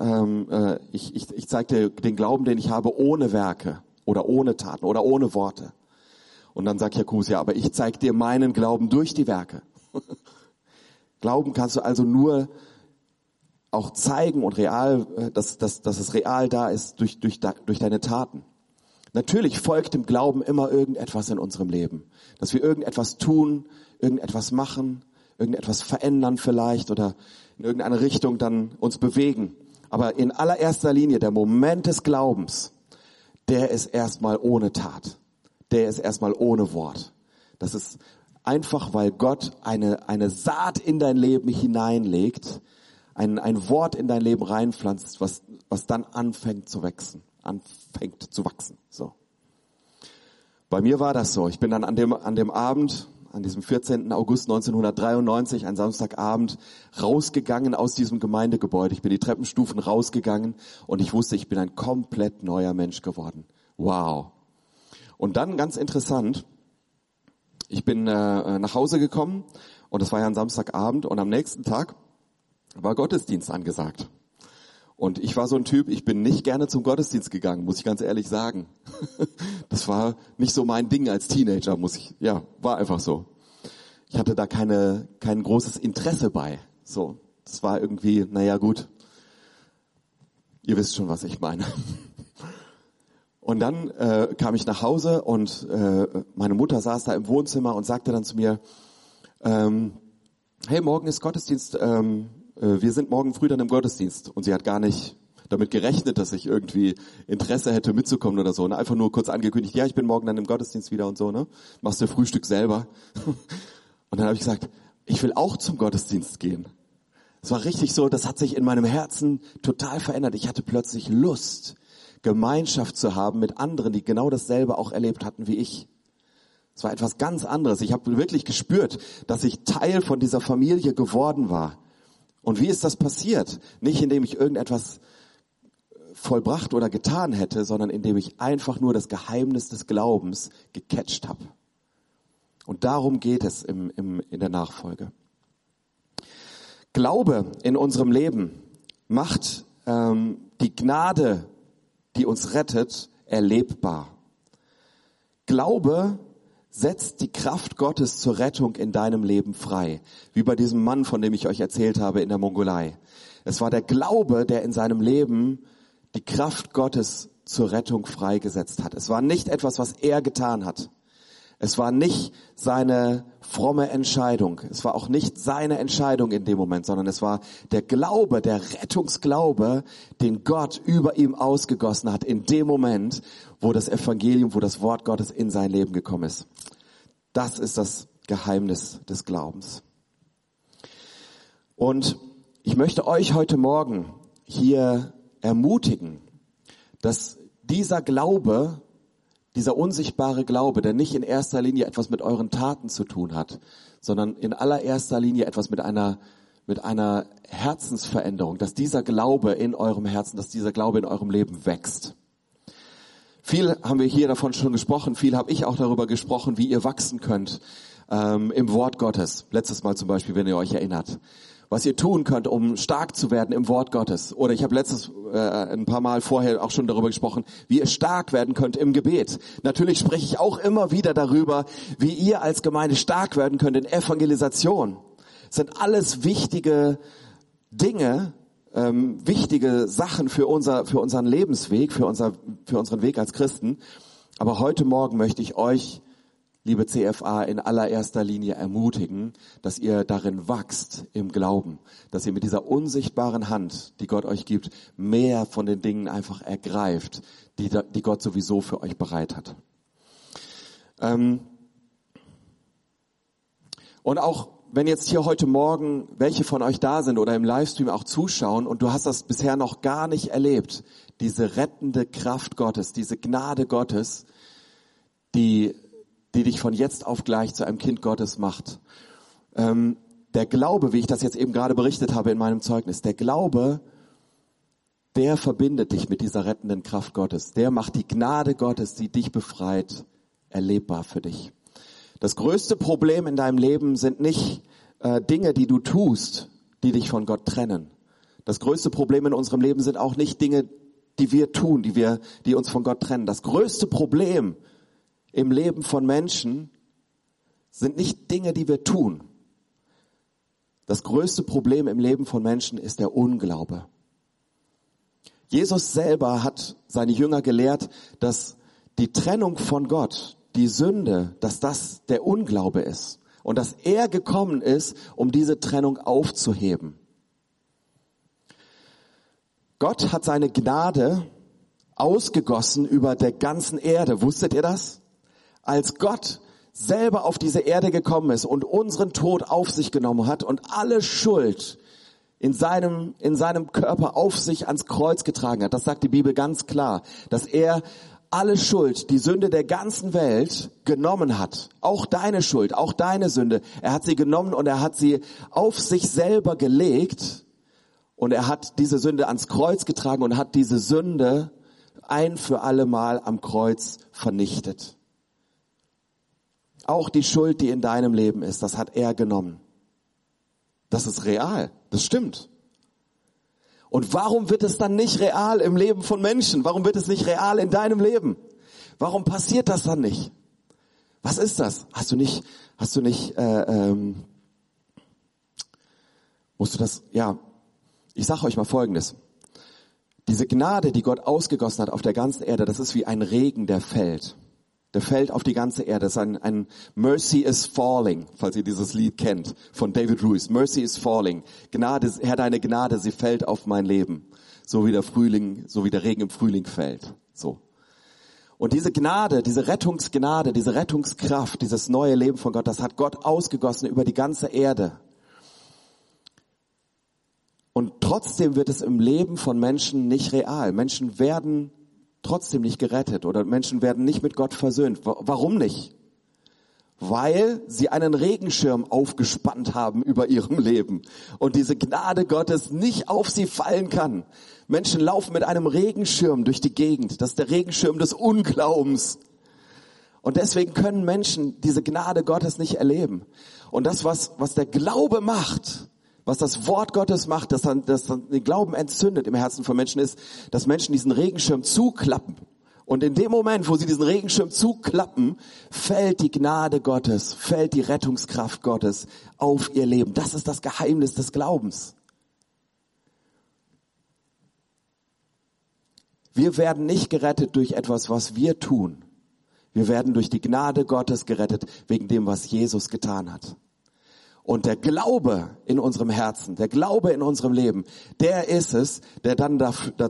den Glauben, den ich habe, ohne Werke oder ohne Taten oder ohne Worte. Und dann sagt Jakobus, ja, aber ich zeig dir meinen Glauben durch die Werke. Glauben kannst du also nur auch zeigen und dass es real da ist durch deine Taten. Natürlich folgt dem Glauben immer irgendetwas in unserem Leben. Dass wir irgendetwas tun, irgendetwas machen, irgendetwas verändern vielleicht oder in irgendeine Richtung dann uns bewegen. Aber in allererster Linie der Moment des Glaubens, der ist erstmal ohne Tat. Der ist erstmal ohne Wort. Das ist einfach, weil Gott eine Saat in dein Leben hineinlegt, ein Wort in dein Leben reinpflanzt, was dann anfängt zu wachsen. So. Bei mir war das so. Ich bin dann an dem Abend, an diesem 14. August 1993, ein Samstagabend, rausgegangen aus diesem Gemeindegebäude. Ich bin die Treppenstufen rausgegangen und ich wusste, ich bin ein komplett neuer Mensch geworden. Wow. Und dann ganz interessant, ich bin nach Hause gekommen und es war ja ein Samstagabend und am nächsten Tag war Gottesdienst angesagt. Und ich war so ein Typ, ich bin nicht gerne zum Gottesdienst gegangen, muss ich ganz ehrlich sagen. Das war nicht so mein Ding als Teenager, war einfach so. Ich hatte da kein großes Interesse bei. So, das war irgendwie, gut. Ihr wisst schon, was ich meine. Und dann kam ich nach Hause und meine Mutter saß da im Wohnzimmer und sagte dann zu mir, hey, morgen ist Gottesdienst, wir sind morgen früh dann im Gottesdienst. Und sie hat gar nicht damit gerechnet, dass ich irgendwie Interesse hätte mitzukommen oder so. Und einfach nur kurz angekündigt, ja, ich bin morgen dann im Gottesdienst wieder und so, ne? Machst du Frühstück selber. Und dann habe ich gesagt, ich will auch zum Gottesdienst gehen. Es war richtig so, das hat sich in meinem Herzen total verändert. Ich hatte plötzlich Lust, Gemeinschaft zu haben mit anderen, die genau dasselbe auch erlebt hatten wie ich. Es war etwas ganz anderes. Ich habe wirklich gespürt, dass ich Teil von dieser Familie geworden war. Und wie ist das passiert? Nicht indem ich irgendetwas vollbracht oder getan hätte, sondern indem ich einfach nur das Geheimnis des Glaubens gecatcht habe. Und darum geht es in der Nachfolge. Glaube in unserem Leben macht die Gnade, die uns rettet, erlebbar. Glaube setzt die Kraft Gottes zur Rettung in deinem Leben frei. Wie bei diesem Mann, von dem ich euch erzählt habe in der Mongolei. Es war der Glaube, der in seinem Leben die Kraft Gottes zur Rettung freigesetzt hat. Es war nicht etwas, was er getan hat. Es war nicht seine fromme Entscheidung. Es war auch nicht seine Entscheidung in dem Moment, sondern es war der Glaube, der Rettungsglaube, den Gott über ihm ausgegossen hat in dem Moment, wo das Evangelium, wo das Wort Gottes in sein Leben gekommen ist. Das ist das Geheimnis des Glaubens. Und ich möchte euch heute Morgen hier ermutigen, dass dieser Glaube, dieser unsichtbare Glaube, der nicht in erster Linie etwas mit euren Taten zu tun hat, sondern in allererster Linie etwas mit einer Herzensveränderung, dass dieser Glaube in eurem Herzen, dass dieser Glaube in eurem Leben wächst. Viel haben wir hier davon schon gesprochen, viel habe ich auch darüber gesprochen, wie ihr wachsen könnt im Wort Gottes. Letztes Mal zum Beispiel, wenn ihr euch erinnert. Was ihr tun könnt, um stark zu werden im Wort Gottes. Oder ich habe ein paar Mal vorher auch schon darüber gesprochen, wie ihr stark werden könnt im Gebet. Natürlich spreche ich auch immer wieder darüber, wie ihr als Gemeinde stark werden könnt in Evangelisation. Das sind alles wichtige Dinge, wichtige Sachen für unseren Lebensweg, für unseren Weg als Christen. Aber heute Morgen möchte ich euch, liebe CFA, in allererster Linie ermutigen, dass ihr darin wachst im Glauben, dass ihr mit dieser unsichtbaren Hand, die Gott euch gibt, mehr von den Dingen einfach ergreift, die Gott sowieso für euch bereit hat. Und auch wenn jetzt hier heute Morgen welche von euch da sind oder im Livestream auch zuschauen und du hast das bisher noch gar nicht erlebt, diese rettende Kraft Gottes, diese Gnade Gottes, die dich von jetzt auf gleich zu einem Kind Gottes macht. Der Glaube, wie ich das jetzt eben gerade berichtet habe in meinem Zeugnis, der Glaube, der verbindet dich mit dieser rettenden Kraft Gottes. Der macht die Gnade Gottes, die dich befreit, erlebbar für dich. Das größte Problem in deinem Leben sind nicht Dinge, die du tust, die dich von Gott trennen. Das größte Problem in unserem Leben sind auch nicht Dinge, die wir tun, die uns von Gott trennen. Das größte Problem im Leben von Menschen sind nicht Dinge, die wir tun. Das größte Problem im Leben von Menschen ist der Unglaube. Jesus selber hat seine Jünger gelehrt, dass die Trennung von Gott, die Sünde, dass das der Unglaube ist und dass er gekommen ist, um diese Trennung aufzuheben. Gott hat seine Gnade ausgegossen über der ganzen Erde. Wusstet ihr das? Als Gott selber auf diese Erde gekommen ist und unseren Tod auf sich genommen hat und alle Schuld in seinem Körper auf sich ans Kreuz getragen hat, das sagt die Bibel ganz klar, dass er alle Schuld, die Sünde der ganzen Welt genommen hat. Auch deine Schuld, auch deine Sünde. Er hat sie genommen und er hat sie auf sich selber gelegt und er hat diese Sünde ans Kreuz getragen und hat diese Sünde ein für alle Mal am Kreuz vernichtet. Auch die Schuld, die in deinem Leben ist, das hat er genommen. Das ist real, das stimmt. Und warum wird es dann nicht real im Leben von Menschen? Warum wird es nicht real in deinem Leben? Warum passiert das dann nicht? Was ist das? Musst du das, ich sage euch mal Folgendes. Diese Gnade, die Gott ausgegossen hat auf der ganzen Erde, das ist wie ein Regen, der fällt. Der fällt auf die ganze Erde. Das ist ein Mercy is Falling, falls ihr dieses Lied kennt, von David Ruiz. Mercy is Falling. Gnade, Herr, deine Gnade, sie fällt auf mein Leben. So wie der Regen im Frühling fällt. So. Und diese Gnade, diese Rettungsgnade, diese Rettungskraft, dieses neue Leben von Gott, das hat Gott ausgegossen über die ganze Erde. Und trotzdem wird es im Leben von Menschen nicht real. Menschen werden trotzdem nicht gerettet oder Menschen werden nicht mit Gott versöhnt. Warum nicht? Weil sie einen Regenschirm aufgespannt haben über ihrem Leben und diese Gnade Gottes nicht auf sie fallen kann. Menschen laufen mit einem Regenschirm durch die Gegend. Das ist der Regenschirm des Unglaubens. Und deswegen können Menschen diese Gnade Gottes nicht erleben. Und das, was der Glaube macht, was das Wort Gottes macht, das dann den Glauben entzündet im Herzen von Menschen ist, dass Menschen diesen Regenschirm zuklappen. Und in dem Moment, wo sie diesen Regenschirm zuklappen, fällt die Gnade Gottes, fällt die Rettungskraft Gottes auf ihr Leben. Das ist das Geheimnis des Glaubens. Wir werden nicht gerettet durch etwas, was wir tun. Wir werden durch die Gnade Gottes gerettet, wegen dem, was Jesus getan hat. Und der Glaube in unserem Herzen, der Glaube in unserem Leben, der ist es, der dann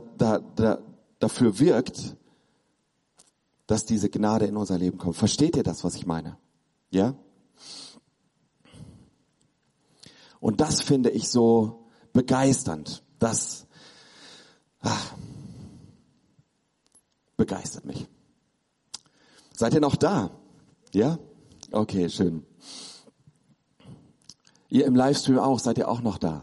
dafür wirkt, dass diese Gnade in unser Leben kommt. Versteht ihr das, was ich meine? Ja? Und das finde ich so begeisternd. Das begeistert mich. Seid ihr noch da? Ja? Okay, schön. Ihr im Livestream auch, seid ihr auch noch da?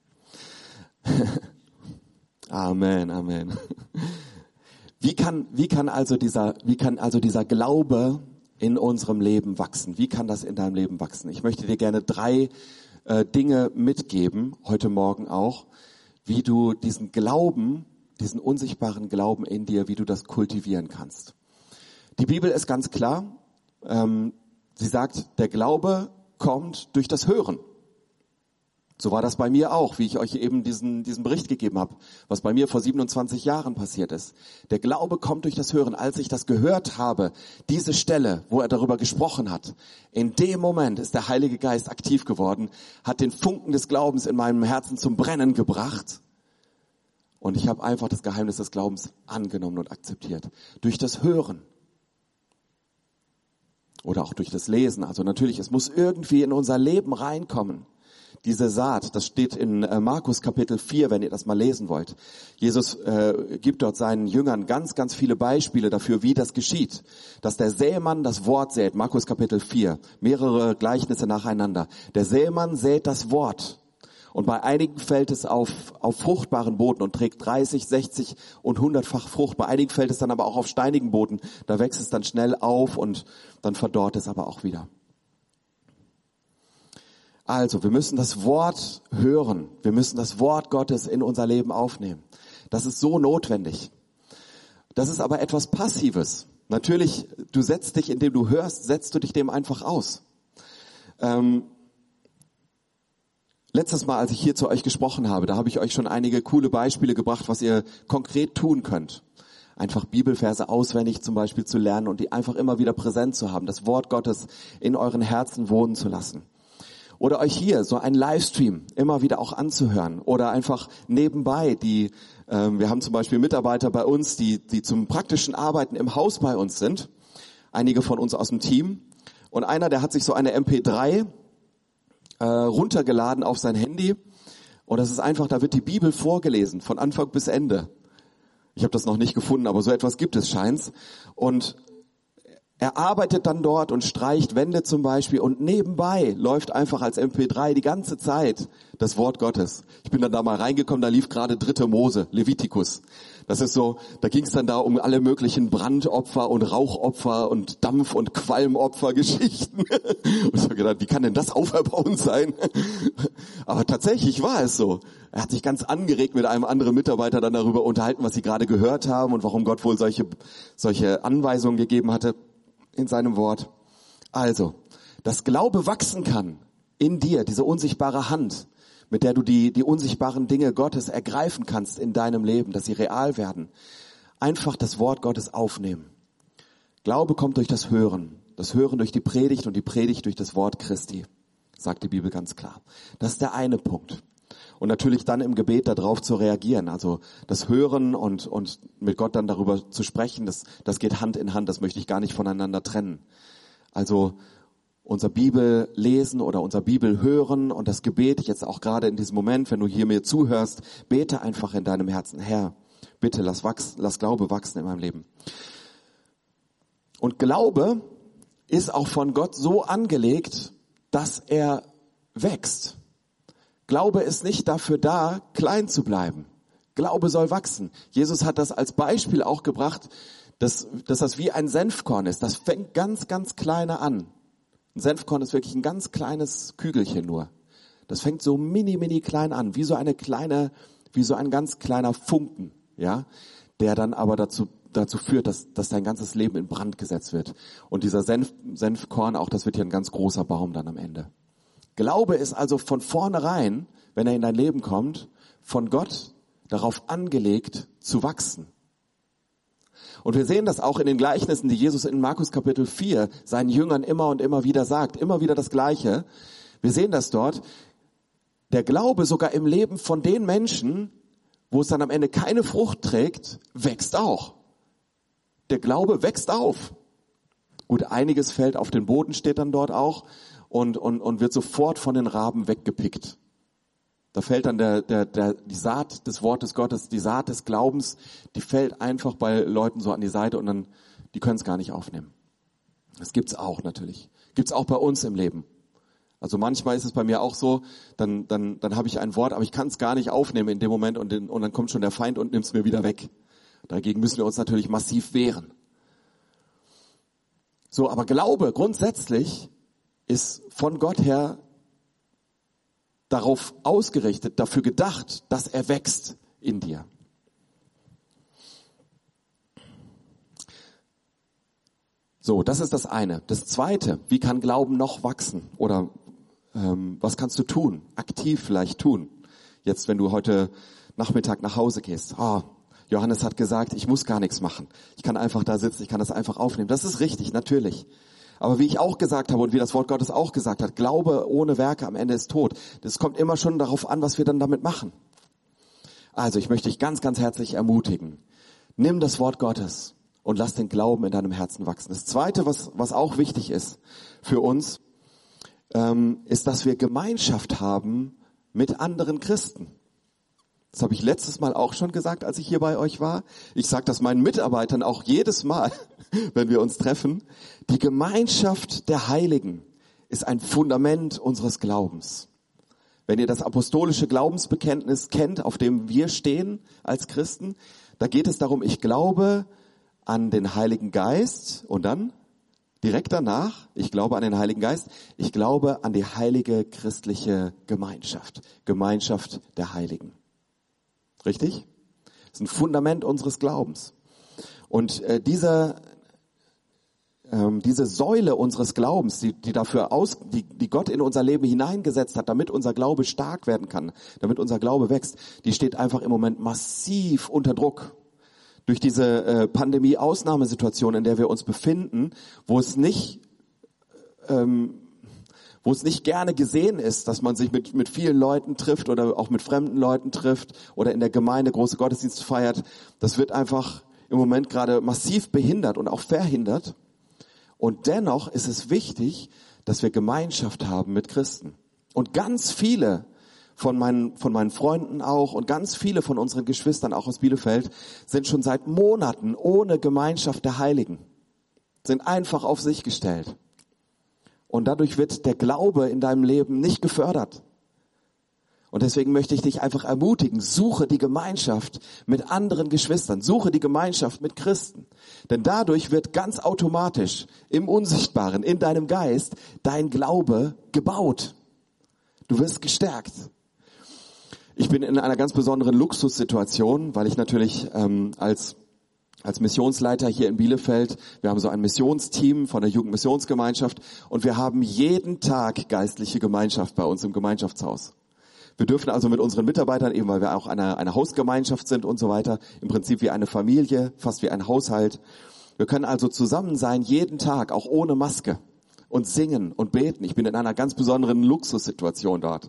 Amen, Amen. Wie kann also dieser Glaube in unserem Leben wachsen? Wie kann das in deinem Leben wachsen? Ich möchte dir gerne 3 Dinge mitgeben, heute Morgen auch, wie du diesen Glauben, diesen unsichtbaren Glauben in dir, wie du das kultivieren kannst. Die Bibel ist ganz klar. Sie sagt, der Glaube kommt durch das Hören. So war das bei mir auch, wie ich euch eben diesen Bericht gegeben habe, was bei mir vor 27 Jahren passiert ist. Der Glaube kommt durch das Hören. Als ich das gehört habe, diese Stelle, wo er darüber gesprochen hat, in dem Moment ist der Heilige Geist aktiv geworden, hat den Funken des Glaubens in meinem Herzen zum Brennen gebracht. Und ich habe einfach das Geheimnis des Glaubens angenommen und akzeptiert. Durch das Hören. Oder auch durch das Lesen. Also natürlich, es muss irgendwie in unser Leben reinkommen. Diese Saat, das steht in Markus Kapitel 4, wenn ihr das mal lesen wollt. Jesus gibt dort seinen Jüngern ganz, ganz viele Beispiele dafür, wie das geschieht. Dass der Sämann das Wort sät, Markus Kapitel 4, mehrere Gleichnisse nacheinander. Der Sämann sät das Wort. Und bei einigen fällt es auf fruchtbaren Boden und trägt 30, 60 und 100-fach Frucht. Bei einigen fällt es dann aber auch auf steinigen Boden. Da wächst es dann schnell auf und dann verdorrt es aber auch wieder. Also, wir müssen das Wort hören. Wir müssen das Wort Gottes in unser Leben aufnehmen. Das ist so notwendig. Das ist aber etwas Passives. Natürlich, du setzt dich, indem du hörst, setzt du dich dem einfach aus. Letztes Mal, als ich hier zu euch gesprochen habe, da habe ich euch schon einige coole Beispiele gebracht, was ihr konkret tun könnt. Einfach Bibelverse auswendig zum Beispiel zu lernen und die einfach immer wieder präsent zu haben, das Wort Gottes in euren Herzen wohnen zu lassen. Oder euch hier so einen Livestream immer wieder auch anzuhören oder einfach nebenbei wir haben zum Beispiel Mitarbeiter bei uns, die zum praktischen Arbeiten im Haus bei uns sind. Einige von uns aus dem Team. Und einer, der hat sich so eine MP3 runtergeladen auf sein Handy. Und das ist einfach, da wird die Bibel vorgelesen, von Anfang bis Ende. Ich habe das noch nicht gefunden, aber so etwas gibt es, scheint's. Und er arbeitet dann dort und streicht Wände zum Beispiel und nebenbei läuft einfach als MP3 die ganze Zeit das Wort Gottes. Ich bin dann da mal reingekommen, da lief gerade 3. Mose, Levitikus. Das ist so, da ging es dann da um alle möglichen Brandopfer und Rauchopfer und Dampf- und Qualmopfer-Geschichten. Und ich habe gedacht, wie kann denn das auferbauend sein? Aber tatsächlich war es so. Er hat sich ganz angeregt mit einem anderen Mitarbeiter dann darüber unterhalten, was sie gerade gehört haben und warum Gott wohl solche Anweisungen gegeben hatte in seinem Wort. Also, dass Glaube wachsen kann in dir, diese unsichtbare Hand, mit der du die unsichtbaren Dinge Gottes ergreifen kannst in deinem Leben, dass sie real werden. Einfach das Wort Gottes aufnehmen. Glaube kommt durch das Hören durch die Predigt und die Predigt durch das Wort Christi, sagt die Bibel ganz klar. Das ist der eine Punkt. Und natürlich dann im Gebet darauf zu reagieren, also das Hören und mit Gott dann darüber zu sprechen, das geht Hand in Hand, das möchte ich gar nicht voneinander trennen. Also unser Bibel lesen oder unser Bibel hören und das Gebet, jetzt auch gerade in diesem Moment, wenn du hier mir zuhörst, bete einfach in deinem Herzen, Herr, bitte lass Glaube wachsen in meinem Leben. Und Glaube ist auch von Gott so angelegt, dass er wächst. Glaube ist nicht dafür da, klein zu bleiben. Glaube soll wachsen. Jesus hat das als Beispiel auch gebracht, dass das wie ein Senfkorn ist. Das fängt ganz, ganz kleiner an. Ein Senfkorn ist wirklich ein ganz kleines Kügelchen nur. Das fängt so mini klein an, wie so ein ganz kleiner Funken, ja, der dann aber dazu führt, dass dein ganzes Leben in Brand gesetzt wird. Und dieser Senfkorn, auch das wird ja ein ganz großer Baum dann am Ende. Glaube ist also von vornherein, wenn er in dein Leben kommt, von Gott darauf angelegt zu wachsen. Und wir sehen das auch in den Gleichnissen, die Jesus in Markus Kapitel 4 seinen Jüngern immer und immer wieder sagt, immer wieder das Gleiche. Wir sehen das dort. Der Glaube sogar im Leben von den Menschen, wo es dann am Ende keine Frucht trägt, wächst auch. Der Glaube wächst auf. Gut, einiges fällt auf den Boden, steht dann dort auch, und wird sofort von den Raben weggepickt. Da fällt dann die Saat des Wortes Gottes, die Saat des Glaubens, die fällt einfach bei Leuten so an die Seite und dann, die können es gar nicht aufnehmen. Das gibt's auch natürlich. Gibt's auch bei uns im Leben. Also manchmal ist es bei mir auch so, dann habe ich ein Wort, aber ich kann es gar nicht aufnehmen in dem Moment und dann kommt schon der Feind und nimmt es mir wieder weg. Dagegen müssen wir uns natürlich massiv wehren. So, aber Glaube grundsätzlich ist von Gott her darauf ausgerichtet, dafür gedacht, dass er wächst in dir. So, das ist das eine. Das zweite, wie kann Glauben noch wachsen? Oder was kannst du tun? Aktiv vielleicht tun. Jetzt, wenn du heute Nachmittag nach Hause gehst. Johannes hat gesagt, ich muss gar nichts machen. Ich kann einfach da sitzen, ich kann das einfach aufnehmen. Das ist richtig, natürlich. Aber wie ich auch gesagt habe und wie das Wort Gottes auch gesagt hat, Glaube ohne Werke am Ende ist tot. Das kommt immer schon darauf an, was wir dann damit machen. Also ich möchte dich ganz, ganz herzlich ermutigen. Nimm das Wort Gottes und lass den Glauben in deinem Herzen wachsen. Das Zweite, was auch wichtig ist für uns, ist, dass wir Gemeinschaft haben mit anderen Christen. Das habe ich letztes Mal auch schon gesagt, als ich hier bei euch war. Ich sage das meinen Mitarbeitern auch jedes Mal, wenn wir uns treffen. Die Gemeinschaft der Heiligen ist ein Fundament unseres Glaubens. Wenn ihr das apostolische Glaubensbekenntnis kennt, auf dem wir stehen als Christen, da geht es darum, ich glaube an den Heiligen Geist und dann direkt danach, ich glaube an den Heiligen Geist, ich glaube an die heilige christliche Gemeinschaft, Gemeinschaft der Heiligen. Richtig? Das ist ein Fundament unseres Glaubens. Und diese Säule unseres Glaubens, die Gott in unser Leben hineingesetzt hat, damit unser Glaube stark werden kann, damit unser Glaube wächst, die steht einfach im Moment massiv unter Druck. Durch diese Pandemie-Ausnahmesituation, in der wir uns befinden, wo es nicht gerne gesehen ist, dass man sich mit vielen Leuten trifft oder auch mit fremden Leuten trifft oder in der Gemeinde große Gottesdienste feiert, das wird einfach im Moment gerade massiv behindert und auch verhindert. Und dennoch ist es wichtig, dass wir Gemeinschaft haben mit Christen. Und ganz viele von meinen Freunden auch und ganz viele von unseren Geschwistern auch aus Bielefeld sind schon seit Monaten ohne Gemeinschaft der Heiligen, sind einfach auf sich gestellt. Und dadurch wird der Glaube in deinem Leben nicht gefördert. Und deswegen möchte ich dich einfach ermutigen, suche die Gemeinschaft mit anderen Geschwistern, suche die Gemeinschaft mit Christen. Denn dadurch wird ganz automatisch im Unsichtbaren, in deinem Geist, dein Glaube gebaut. Du wirst gestärkt. Ich bin in einer ganz besonderen Luxussituation, weil ich natürlich als Missionsleiter hier in Bielefeld, wir haben so ein Missionsteam von der Jugendmissionsgemeinschaft und wir haben jeden Tag geistliche Gemeinschaft bei uns im Gemeinschaftshaus. Wir dürfen also mit unseren Mitarbeitern, eben weil wir auch eine Hausgemeinschaft sind und so weiter, im Prinzip wie eine Familie, fast wie ein Haushalt. Wir können also zusammen sein, jeden Tag, auch ohne Maske und singen und beten. Ich bin in einer ganz besonderen Luxussituation dort.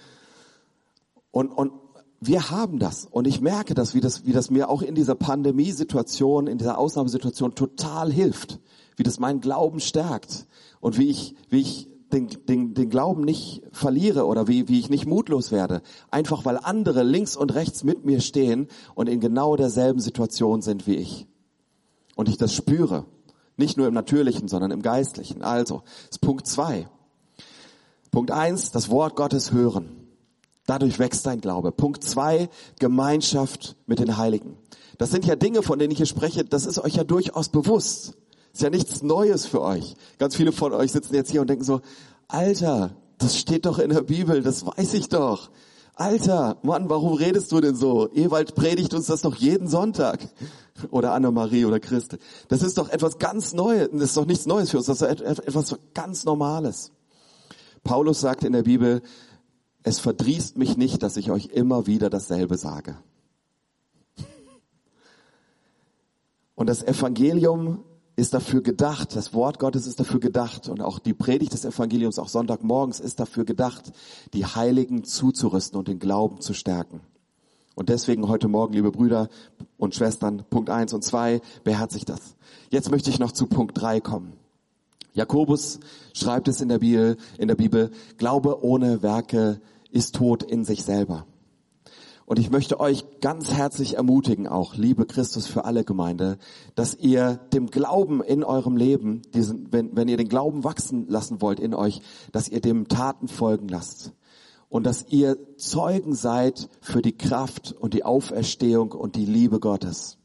Und wir haben das. Und ich merke das, wie das mir auch in dieser Pandemiesituation, in dieser Ausnahmesituation total hilft. Wie das meinen Glauben stärkt. Und wie ich den Glauben nicht verliere oder wie ich nicht mutlos werde. Einfach weil andere links und rechts mit mir stehen und in genau derselben Situation sind wie ich. Und ich das spüre. Nicht nur im Natürlichen, sondern im Geistlichen. Also, das ist Punkt 2. Punkt 1, das Wort Gottes hören. Dadurch wächst dein Glaube. Punkt 2, Gemeinschaft mit den Heiligen. Das sind ja Dinge, von denen ich hier spreche, das ist euch ja durchaus bewusst. Ist ja nichts Neues für euch. Ganz viele von euch sitzen jetzt hier und denken so, Alter, das steht doch in der Bibel, das weiß ich doch. Alter, Mann, warum redest du denn so? Ewald predigt uns das doch jeden Sonntag. Oder Annemarie oder Christel. Das ist doch etwas ganz Neues, das ist doch nichts Neues für uns, das ist etwas ganz Normales. Paulus sagt in der Bibel, es verdrießt mich nicht, dass ich euch immer wieder dasselbe sage. Und das Evangelium ist dafür gedacht, das Wort Gottes ist dafür gedacht und auch die Predigt des Evangeliums, auch Sonntagmorgens, ist dafür gedacht, die Heiligen zuzurüsten und den Glauben zu stärken. Und deswegen heute Morgen, liebe Brüder und Schwestern, Punkt 1 und 2, beherzigt das. Jetzt möchte ich noch zu Punkt 3 kommen. Jakobus schreibt es in der Bibel, Glaube ohne Werke ist tot in sich selber. Und ich möchte euch ganz herzlich ermutigen, auch liebe Christus für alle Gemeinde, dass ihr dem Glauben in eurem Leben, wenn ihr den Glauben wachsen lassen wollt in euch, dass ihr dem Taten folgen lasst. Und dass ihr Zeugen seid für die Kraft und die Auferstehung und die Liebe Gottes.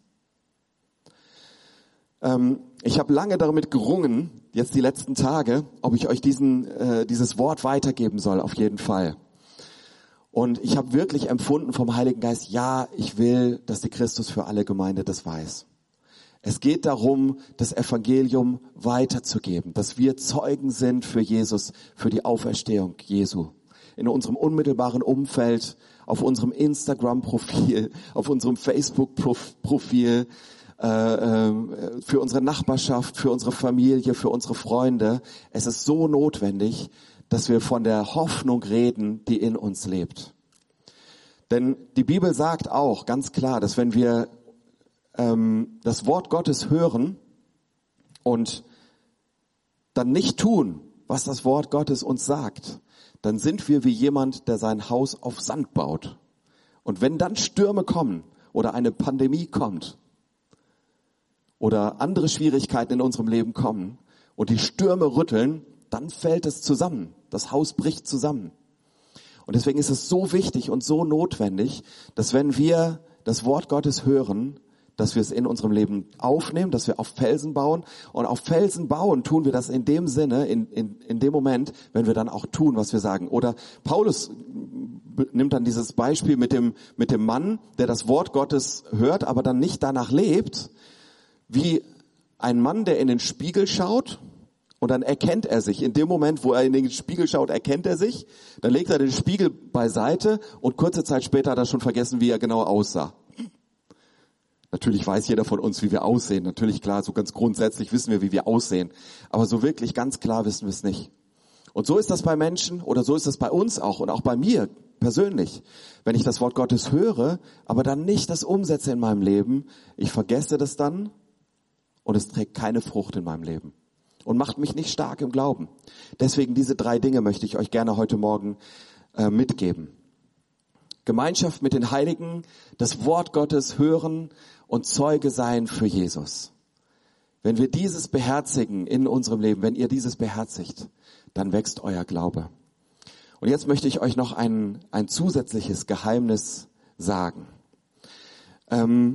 Ich habe lange damit gerungen, jetzt die letzten Tage, ob ich euch dieses Wort weitergeben soll, auf jeden Fall. Und ich habe wirklich empfunden vom Heiligen Geist, ja, ich will, dass die Christus für alle Gemeinde das weiß. Es geht darum, das Evangelium weiterzugeben, dass wir Zeugen sind für Jesus, für die Auferstehung Jesu. In unserem unmittelbaren Umfeld, auf unserem Instagram-Profil, auf unserem Facebook-Profil, für unsere Nachbarschaft, für unsere Familie, für unsere Freunde. Es ist so notwendig, dass wir von der Hoffnung reden, die in uns lebt. Denn die Bibel sagt auch ganz klar, dass wenn wir das Wort Gottes hören und dann nicht tun, was das Wort Gottes uns sagt, dann sind wir wie jemand, der sein Haus auf Sand baut. Und wenn dann Stürme kommen oder eine Pandemie kommt oder andere Schwierigkeiten in unserem Leben kommen und die Stürme rütteln, dann fällt es zusammen. Das Haus bricht zusammen. Und deswegen ist es so wichtig und so notwendig, dass wenn wir das Wort Gottes hören, dass wir es in unserem Leben aufnehmen, dass wir auf Felsen bauen. Und auf Felsen bauen tun wir das in dem Sinne, in dem Moment, wenn wir dann auch tun, was wir sagen. Oder Paulus nimmt dann dieses Beispiel mit dem Mann, der das Wort Gottes hört, aber dann nicht danach lebt, wie ein Mann, der in den Spiegel schaut. Und dann erkennt er sich. In dem Moment, wo er in den Spiegel schaut, erkennt er sich. Dann legt er den Spiegel beiseite und kurze Zeit später hat er schon vergessen, wie er genau aussah. Natürlich weiß jeder von uns, wie wir aussehen. Natürlich, klar, so ganz grundsätzlich wissen wir, wie wir aussehen. Aber so wirklich ganz klar wissen wir es nicht. Und so ist das bei Menschen oder so ist das bei uns auch und auch bei mir persönlich. Wenn ich das Wort Gottes höre, aber dann nicht das umsetze in meinem Leben, ich vergesse das dann und es trägt keine Frucht in meinem Leben. Und macht mich nicht stark im Glauben. Deswegen diese 3 Dinge möchte ich euch gerne heute Morgen mitgeben. Gemeinschaft mit den Heiligen, das Wort Gottes hören und Zeuge sein für Jesus. Wenn wir dieses beherzigen in unserem Leben, wenn ihr dieses beherzigt, dann wächst euer Glaube. Und jetzt möchte ich euch noch ein zusätzliches Geheimnis sagen. Für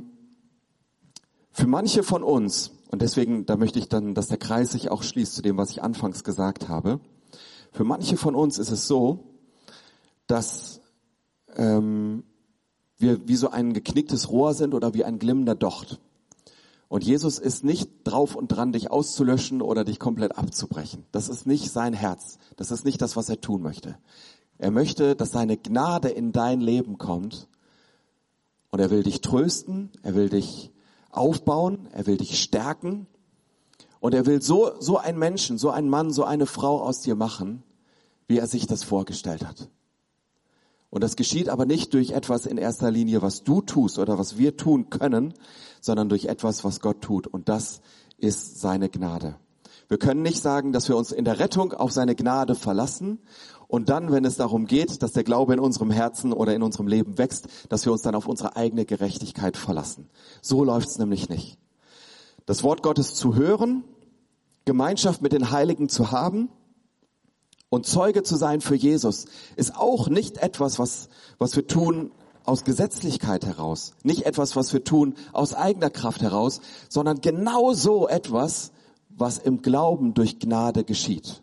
manche von uns, und deswegen, da möchte ich dann, dass der Kreis sich auch schließt zu dem, was ich anfangs gesagt habe. Für manche von uns ist es so, dass wir wie so ein geknicktes Rohr sind oder wie ein glimmender Docht. Und Jesus ist nicht drauf und dran, dich auszulöschen oder dich komplett abzubrechen. Das ist nicht sein Herz. Das ist nicht das, was er tun möchte. Er möchte, dass seine Gnade in dein Leben kommt. Und er will dich trösten, er will dich aufbauen, er will dich stärken und er will so einen Menschen, so einen Mann, so eine Frau aus dir machen, wie er sich das vorgestellt hat. Und das geschieht aber nicht durch etwas in erster Linie, was du tust oder was wir tun können, sondern durch etwas, was Gott tut. Und das ist seine Gnade. Wir können nicht sagen, dass wir uns in der Rettung auf seine Gnade verlassen und dann, wenn es darum geht, dass der Glaube in unserem Herzen oder in unserem Leben wächst, dass wir uns dann auf unsere eigene Gerechtigkeit verlassen. So läuft's nämlich nicht. Das Wort Gottes zu hören, Gemeinschaft mit den Heiligen zu haben und Zeuge zu sein für Jesus, ist auch nicht etwas, was wir tun aus Gesetzlichkeit heraus, nicht etwas, was wir tun aus eigener Kraft heraus, sondern genau so etwas, was im Glauben durch Gnade geschieht.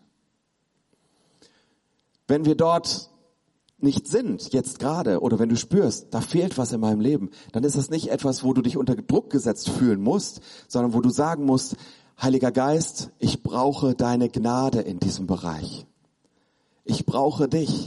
Wenn wir dort nicht sind, jetzt gerade, oder wenn du spürst, da fehlt was in meinem Leben, dann ist das nicht etwas, wo du dich unter Druck gesetzt fühlen musst, sondern wo du sagen musst, Heiliger Geist, ich brauche deine Gnade in diesem Bereich. Ich brauche dich.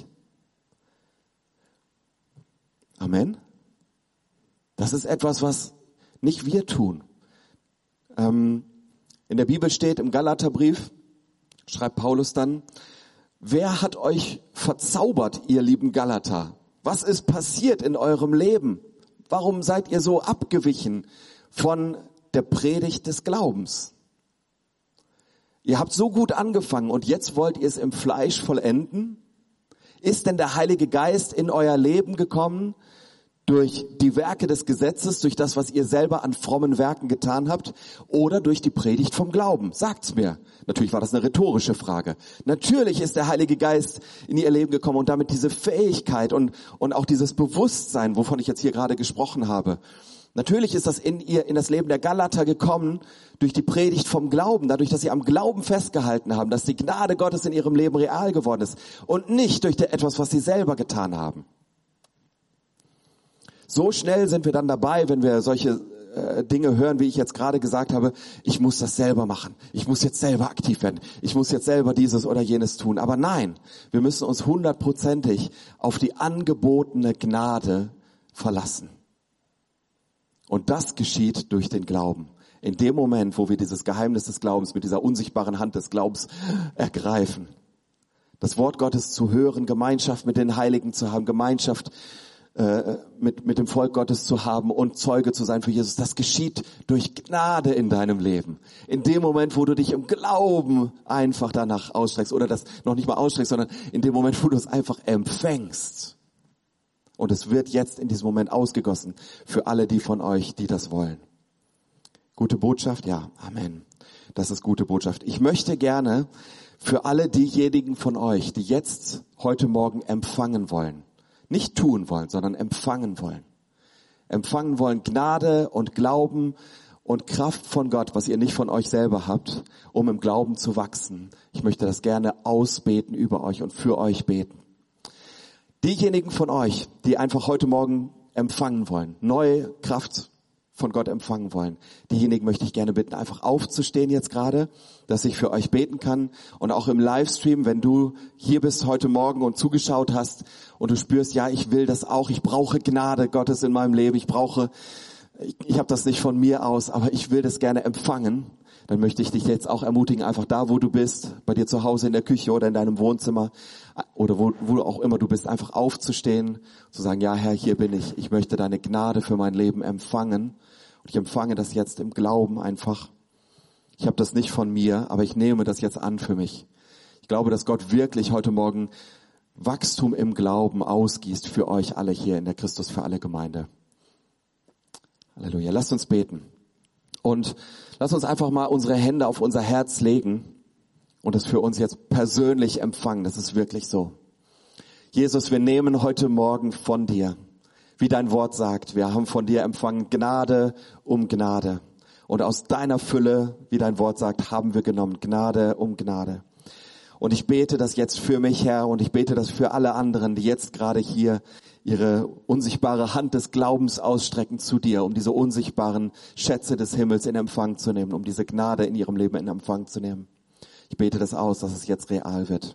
Amen. Das ist etwas, was nicht wir tun. In der Bibel steht, im Galaterbrief, schreibt Paulus dann, wer hat euch verzaubert, ihr lieben Galater? Was ist passiert in eurem Leben? Warum seid ihr so abgewichen von der Predigt des Glaubens? Ihr habt so gut angefangen und jetzt wollt ihr es im Fleisch vollenden? Ist denn der Heilige Geist in euer Leben gekommen durch die Werke des Gesetzes, durch das, was ihr selber an frommen Werken getan habt, oder durch die Predigt vom Glauben? Sagt's mir. Natürlich war das eine rhetorische Frage. Natürlich ist der Heilige Geist in ihr Leben gekommen und damit diese Fähigkeit und auch dieses Bewusstsein, wovon ich jetzt hier gerade gesprochen habe. Natürlich ist das in das Leben der Galater gekommen durch die Predigt vom Glauben, dadurch, dass sie am Glauben festgehalten haben, dass die Gnade Gottes in ihrem Leben real geworden ist und nicht durch etwas, was sie selber getan haben. So schnell sind wir dann dabei, wenn wir solche Dinge hören, wie ich jetzt gerade gesagt habe, ich muss das selber machen, ich muss jetzt selber aktiv werden, ich muss jetzt selber dieses oder jenes tun. Aber nein, wir müssen uns 100%ig auf die angebotene Gnade verlassen. Und das geschieht durch den Glauben. In dem Moment, wo wir dieses Geheimnis des Glaubens mit dieser unsichtbaren Hand des Glaubens ergreifen, das Wort Gottes zu hören, Gemeinschaft mit den Heiligen zu haben, Gemeinschaft mit dem Volk Gottes zu haben und Zeuge zu sein für Jesus, das geschieht durch Gnade in deinem Leben. In dem Moment, wo du dich im Glauben einfach danach ausstreckst oder das noch nicht mal ausstreckst, sondern in dem Moment, wo du es einfach empfängst. Und es wird jetzt in diesem Moment ausgegossen für alle die von euch, die das wollen. Gute Botschaft? Ja, Amen. Das ist gute Botschaft. Ich möchte gerne für alle diejenigen von euch, die jetzt heute Morgen empfangen wollen, nicht tun wollen, sondern empfangen wollen. Empfangen wollen Gnade und Glauben und Kraft von Gott, was ihr nicht von euch selber habt, um im Glauben zu wachsen. Ich möchte das gerne ausbeten über euch und für euch beten. Diejenigen von euch, die einfach heute Morgen empfangen wollen, neue Kraft von Gott empfangen wollen, diejenigen möchte ich gerne bitten, einfach aufzustehen jetzt gerade, dass ich für euch beten kann. Und auch im Livestream, wenn du hier bist heute Morgen und zugeschaut hast und du spürst, ja, ich will das auch, ich brauche Gnade Gottes in meinem Leben, ich habe das nicht von mir aus, aber ich will das gerne empfangen. Dann möchte ich dich jetzt auch ermutigen, einfach da, wo du bist, bei dir zu Hause in der Küche oder in deinem Wohnzimmer oder wo auch immer du bist, einfach aufzustehen, zu sagen, ja Herr, hier bin ich. Ich möchte deine Gnade für mein Leben empfangen. Und ich empfange das jetzt im Glauben einfach. Ich habe das nicht von mir, aber ich nehme das jetzt an für mich. Ich glaube, dass Gott wirklich heute Morgen Wachstum im Glauben ausgießt für euch alle hier in der Christus für alle Gemeinde. Halleluja. Lasst uns beten. Und lass uns einfach mal unsere Hände auf unser Herz legen und das für uns jetzt persönlich empfangen. Das ist wirklich so. Jesus, wir nehmen heute Morgen von dir, wie dein Wort sagt, wir haben von dir empfangen Gnade um Gnade. Und aus deiner Fülle, wie dein Wort sagt, haben wir genommen Gnade um Gnade. Und ich bete das jetzt für mich, Herr, und ich bete das für alle anderen, die jetzt gerade hier ihre unsichtbare Hand des Glaubens ausstrecken zu dir, um diese unsichtbaren Schätze des Himmels in Empfang zu nehmen, um diese Gnade in ihrem Leben in Empfang zu nehmen. Ich bete das aus, dass es jetzt real wird.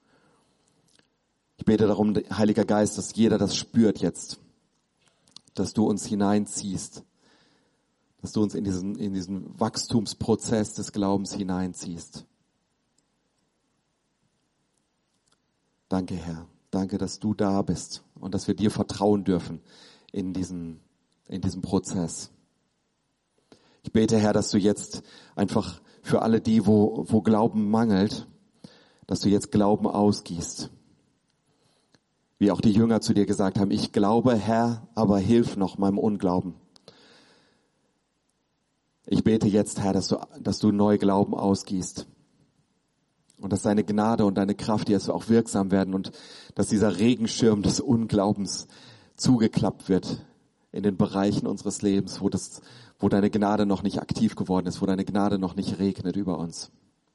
Ich bete darum, Heiliger Geist, dass jeder das spürt jetzt, dass du uns hineinziehst, dass du uns in diesen Wachstumsprozess des Glaubens hineinziehst. Danke, Herr. Danke, dass du da bist und dass wir dir vertrauen dürfen in diesem Prozess. Ich bete, Herr, dass du jetzt einfach für alle die, wo Glauben mangelt, dass du jetzt Glauben ausgießt. Wie auch die Jünger zu dir gesagt haben, ich glaube, Herr, aber hilf noch meinem Unglauben. Ich bete jetzt, Herr, dass du neu Glauben ausgießt. Und dass deine Gnade und deine Kraft jetzt auch wirksam werden und dass dieser Regenschirm des Unglaubens zugeklappt wird in den Bereichen unseres Lebens, wo deine Gnade noch nicht aktiv geworden ist, wo deine Gnade noch nicht regnet über uns.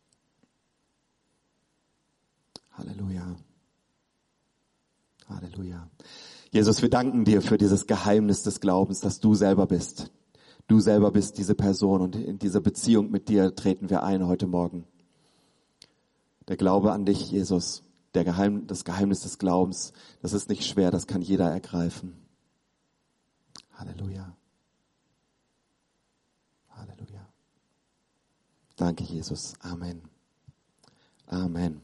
Halleluja. Halleluja. Jesus, wir danken dir für dieses Geheimnis des Glaubens, dass du selber bist. Du selber bist diese Person und in diese Beziehung mit dir treten wir ein heute Morgen. Der Glaube an dich, Jesus, das Geheimnis des Glaubens, das ist nicht schwer, das kann jeder ergreifen. Halleluja. Halleluja. Danke, Jesus. Amen. Amen.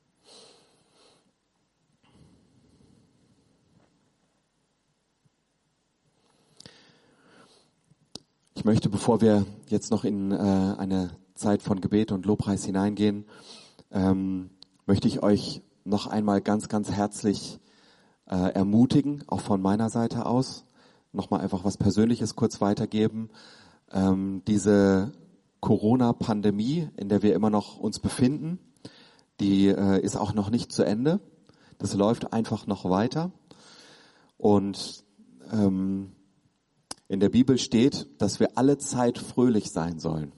Ich möchte, bevor wir jetzt noch in eine Zeit von Gebet und Lobpreis hineingehen, möchte ich euch noch einmal ganz, ganz herzlich ermutigen, auch von meiner Seite aus, nochmal einfach was Persönliches kurz weitergeben. Diese Corona-Pandemie, in der wir immer noch uns befinden, die ist auch noch nicht zu Ende. Das läuft einfach noch weiter. Und in der Bibel steht, dass wir alle Zeit fröhlich sein sollen.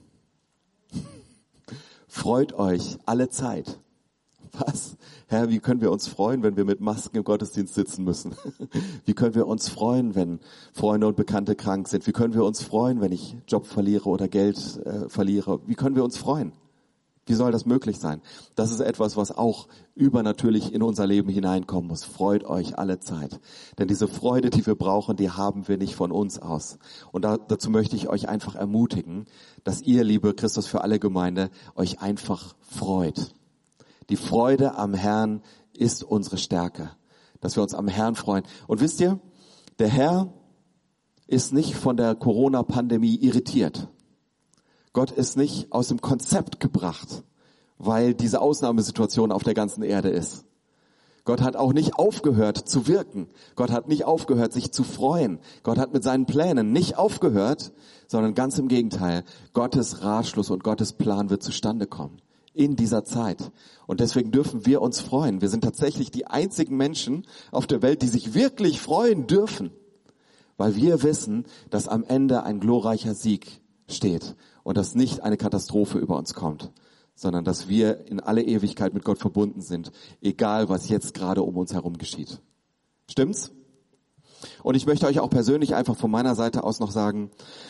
Freut euch alle Zeit. Was? Herr, wie können wir uns freuen, wenn wir mit Masken im Gottesdienst sitzen müssen? Wie können wir uns freuen, wenn Freunde und Bekannte krank sind? Wie können wir uns freuen, wenn ich Job verliere oder Geld verliere? Wie können wir uns freuen? Wie soll das möglich sein? Das ist etwas, was auch übernatürlich in unser Leben hineinkommen muss. Freut euch alle Zeit. Denn diese Freude, die wir brauchen, die haben wir nicht von uns aus. Und dazu möchte ich euch einfach ermutigen, dass ihr, liebe Christus für alle Gemeinde, euch einfach freut. Die Freude am Herrn ist unsere Stärke. Dass wir uns am Herrn freuen. Und wisst ihr, der Herr ist nicht von der Corona-Pandemie irritiert. Gott ist nicht aus dem Konzept gebracht, weil diese Ausnahmesituation auf der ganzen Erde ist. Gott hat auch nicht aufgehört zu wirken. Gott hat nicht aufgehört, sich zu freuen. Gott hat mit seinen Plänen nicht aufgehört, sondern ganz im Gegenteil. Gottes Ratschluss und Gottes Plan wird zustande kommen in dieser Zeit. Und deswegen dürfen wir uns freuen. Wir sind tatsächlich die einzigen Menschen auf der Welt, die sich wirklich freuen dürfen, weil wir wissen, dass am Ende ein glorreicher Sieg steht und dass nicht eine Katastrophe über uns kommt, sondern dass wir in alle Ewigkeit mit Gott verbunden sind, egal was jetzt gerade um uns herum geschieht. Stimmt's? Und ich möchte euch auch persönlich einfach von meiner Seite aus noch sagen,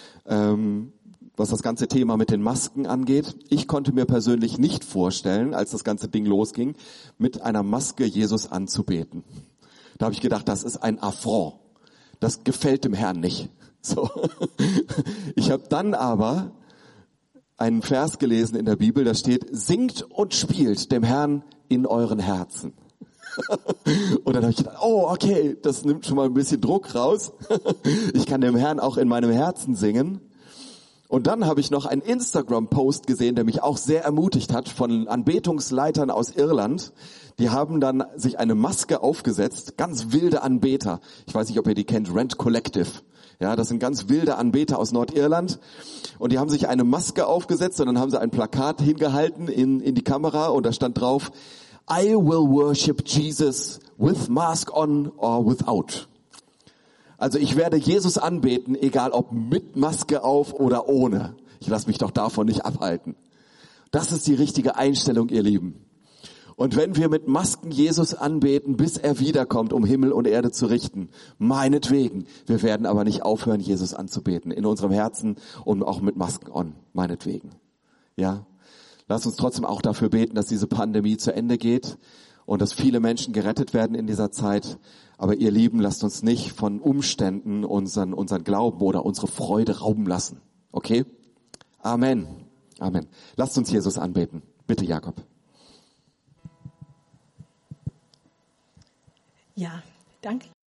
was das ganze Thema mit den Masken angeht. Ich konnte mir persönlich nicht vorstellen, als das ganze Ding losging, mit einer Maske Jesus anzubeten. Da habe ich gedacht, das ist ein Affront. Das gefällt dem Herrn nicht. So. Ich habe dann aber einen Vers gelesen in der Bibel, da steht, singt und spielt dem Herrn in euren Herzen. Und dann habe ich gedacht, oh, okay, das nimmt schon mal ein bisschen Druck raus. Ich kann dem Herrn auch in meinem Herzen singen. Und dann habe ich noch einen Instagram-Post gesehen, der mich auch sehr ermutigt hat, von Anbetungsleitern aus Irland. Die haben dann sich eine Maske aufgesetzt, ganz wilde Anbeter. Ich weiß nicht, ob ihr die kennt, Rent Collective. Ja, das sind ganz wilde Anbeter aus Nordirland. Und die haben sich eine Maske aufgesetzt und dann haben sie ein Plakat hingehalten in die Kamera und da stand drauf, I will worship Jesus with mask on or without. Also ich werde Jesus anbeten, egal ob mit Maske auf oder ohne. Ich lasse mich doch davon nicht abhalten. Das ist die richtige Einstellung, ihr Lieben. Und wenn wir mit Masken Jesus anbeten, bis er wiederkommt, um Himmel und Erde zu richten, meinetwegen. Wir werden aber nicht aufhören, Jesus anzubeten. In unserem Herzen und auch mit Masken on, meinetwegen. Ja? Lass uns trotzdem auch dafür beten, dass diese Pandemie zu Ende geht und dass viele Menschen gerettet werden in dieser Zeit. Aber ihr Lieben, lasst uns nicht von Umständen unseren Glauben oder unsere Freude rauben lassen. Okay? Amen. Amen. Lasst uns Jesus anbeten. Bitte, Jakob. Ja, danke.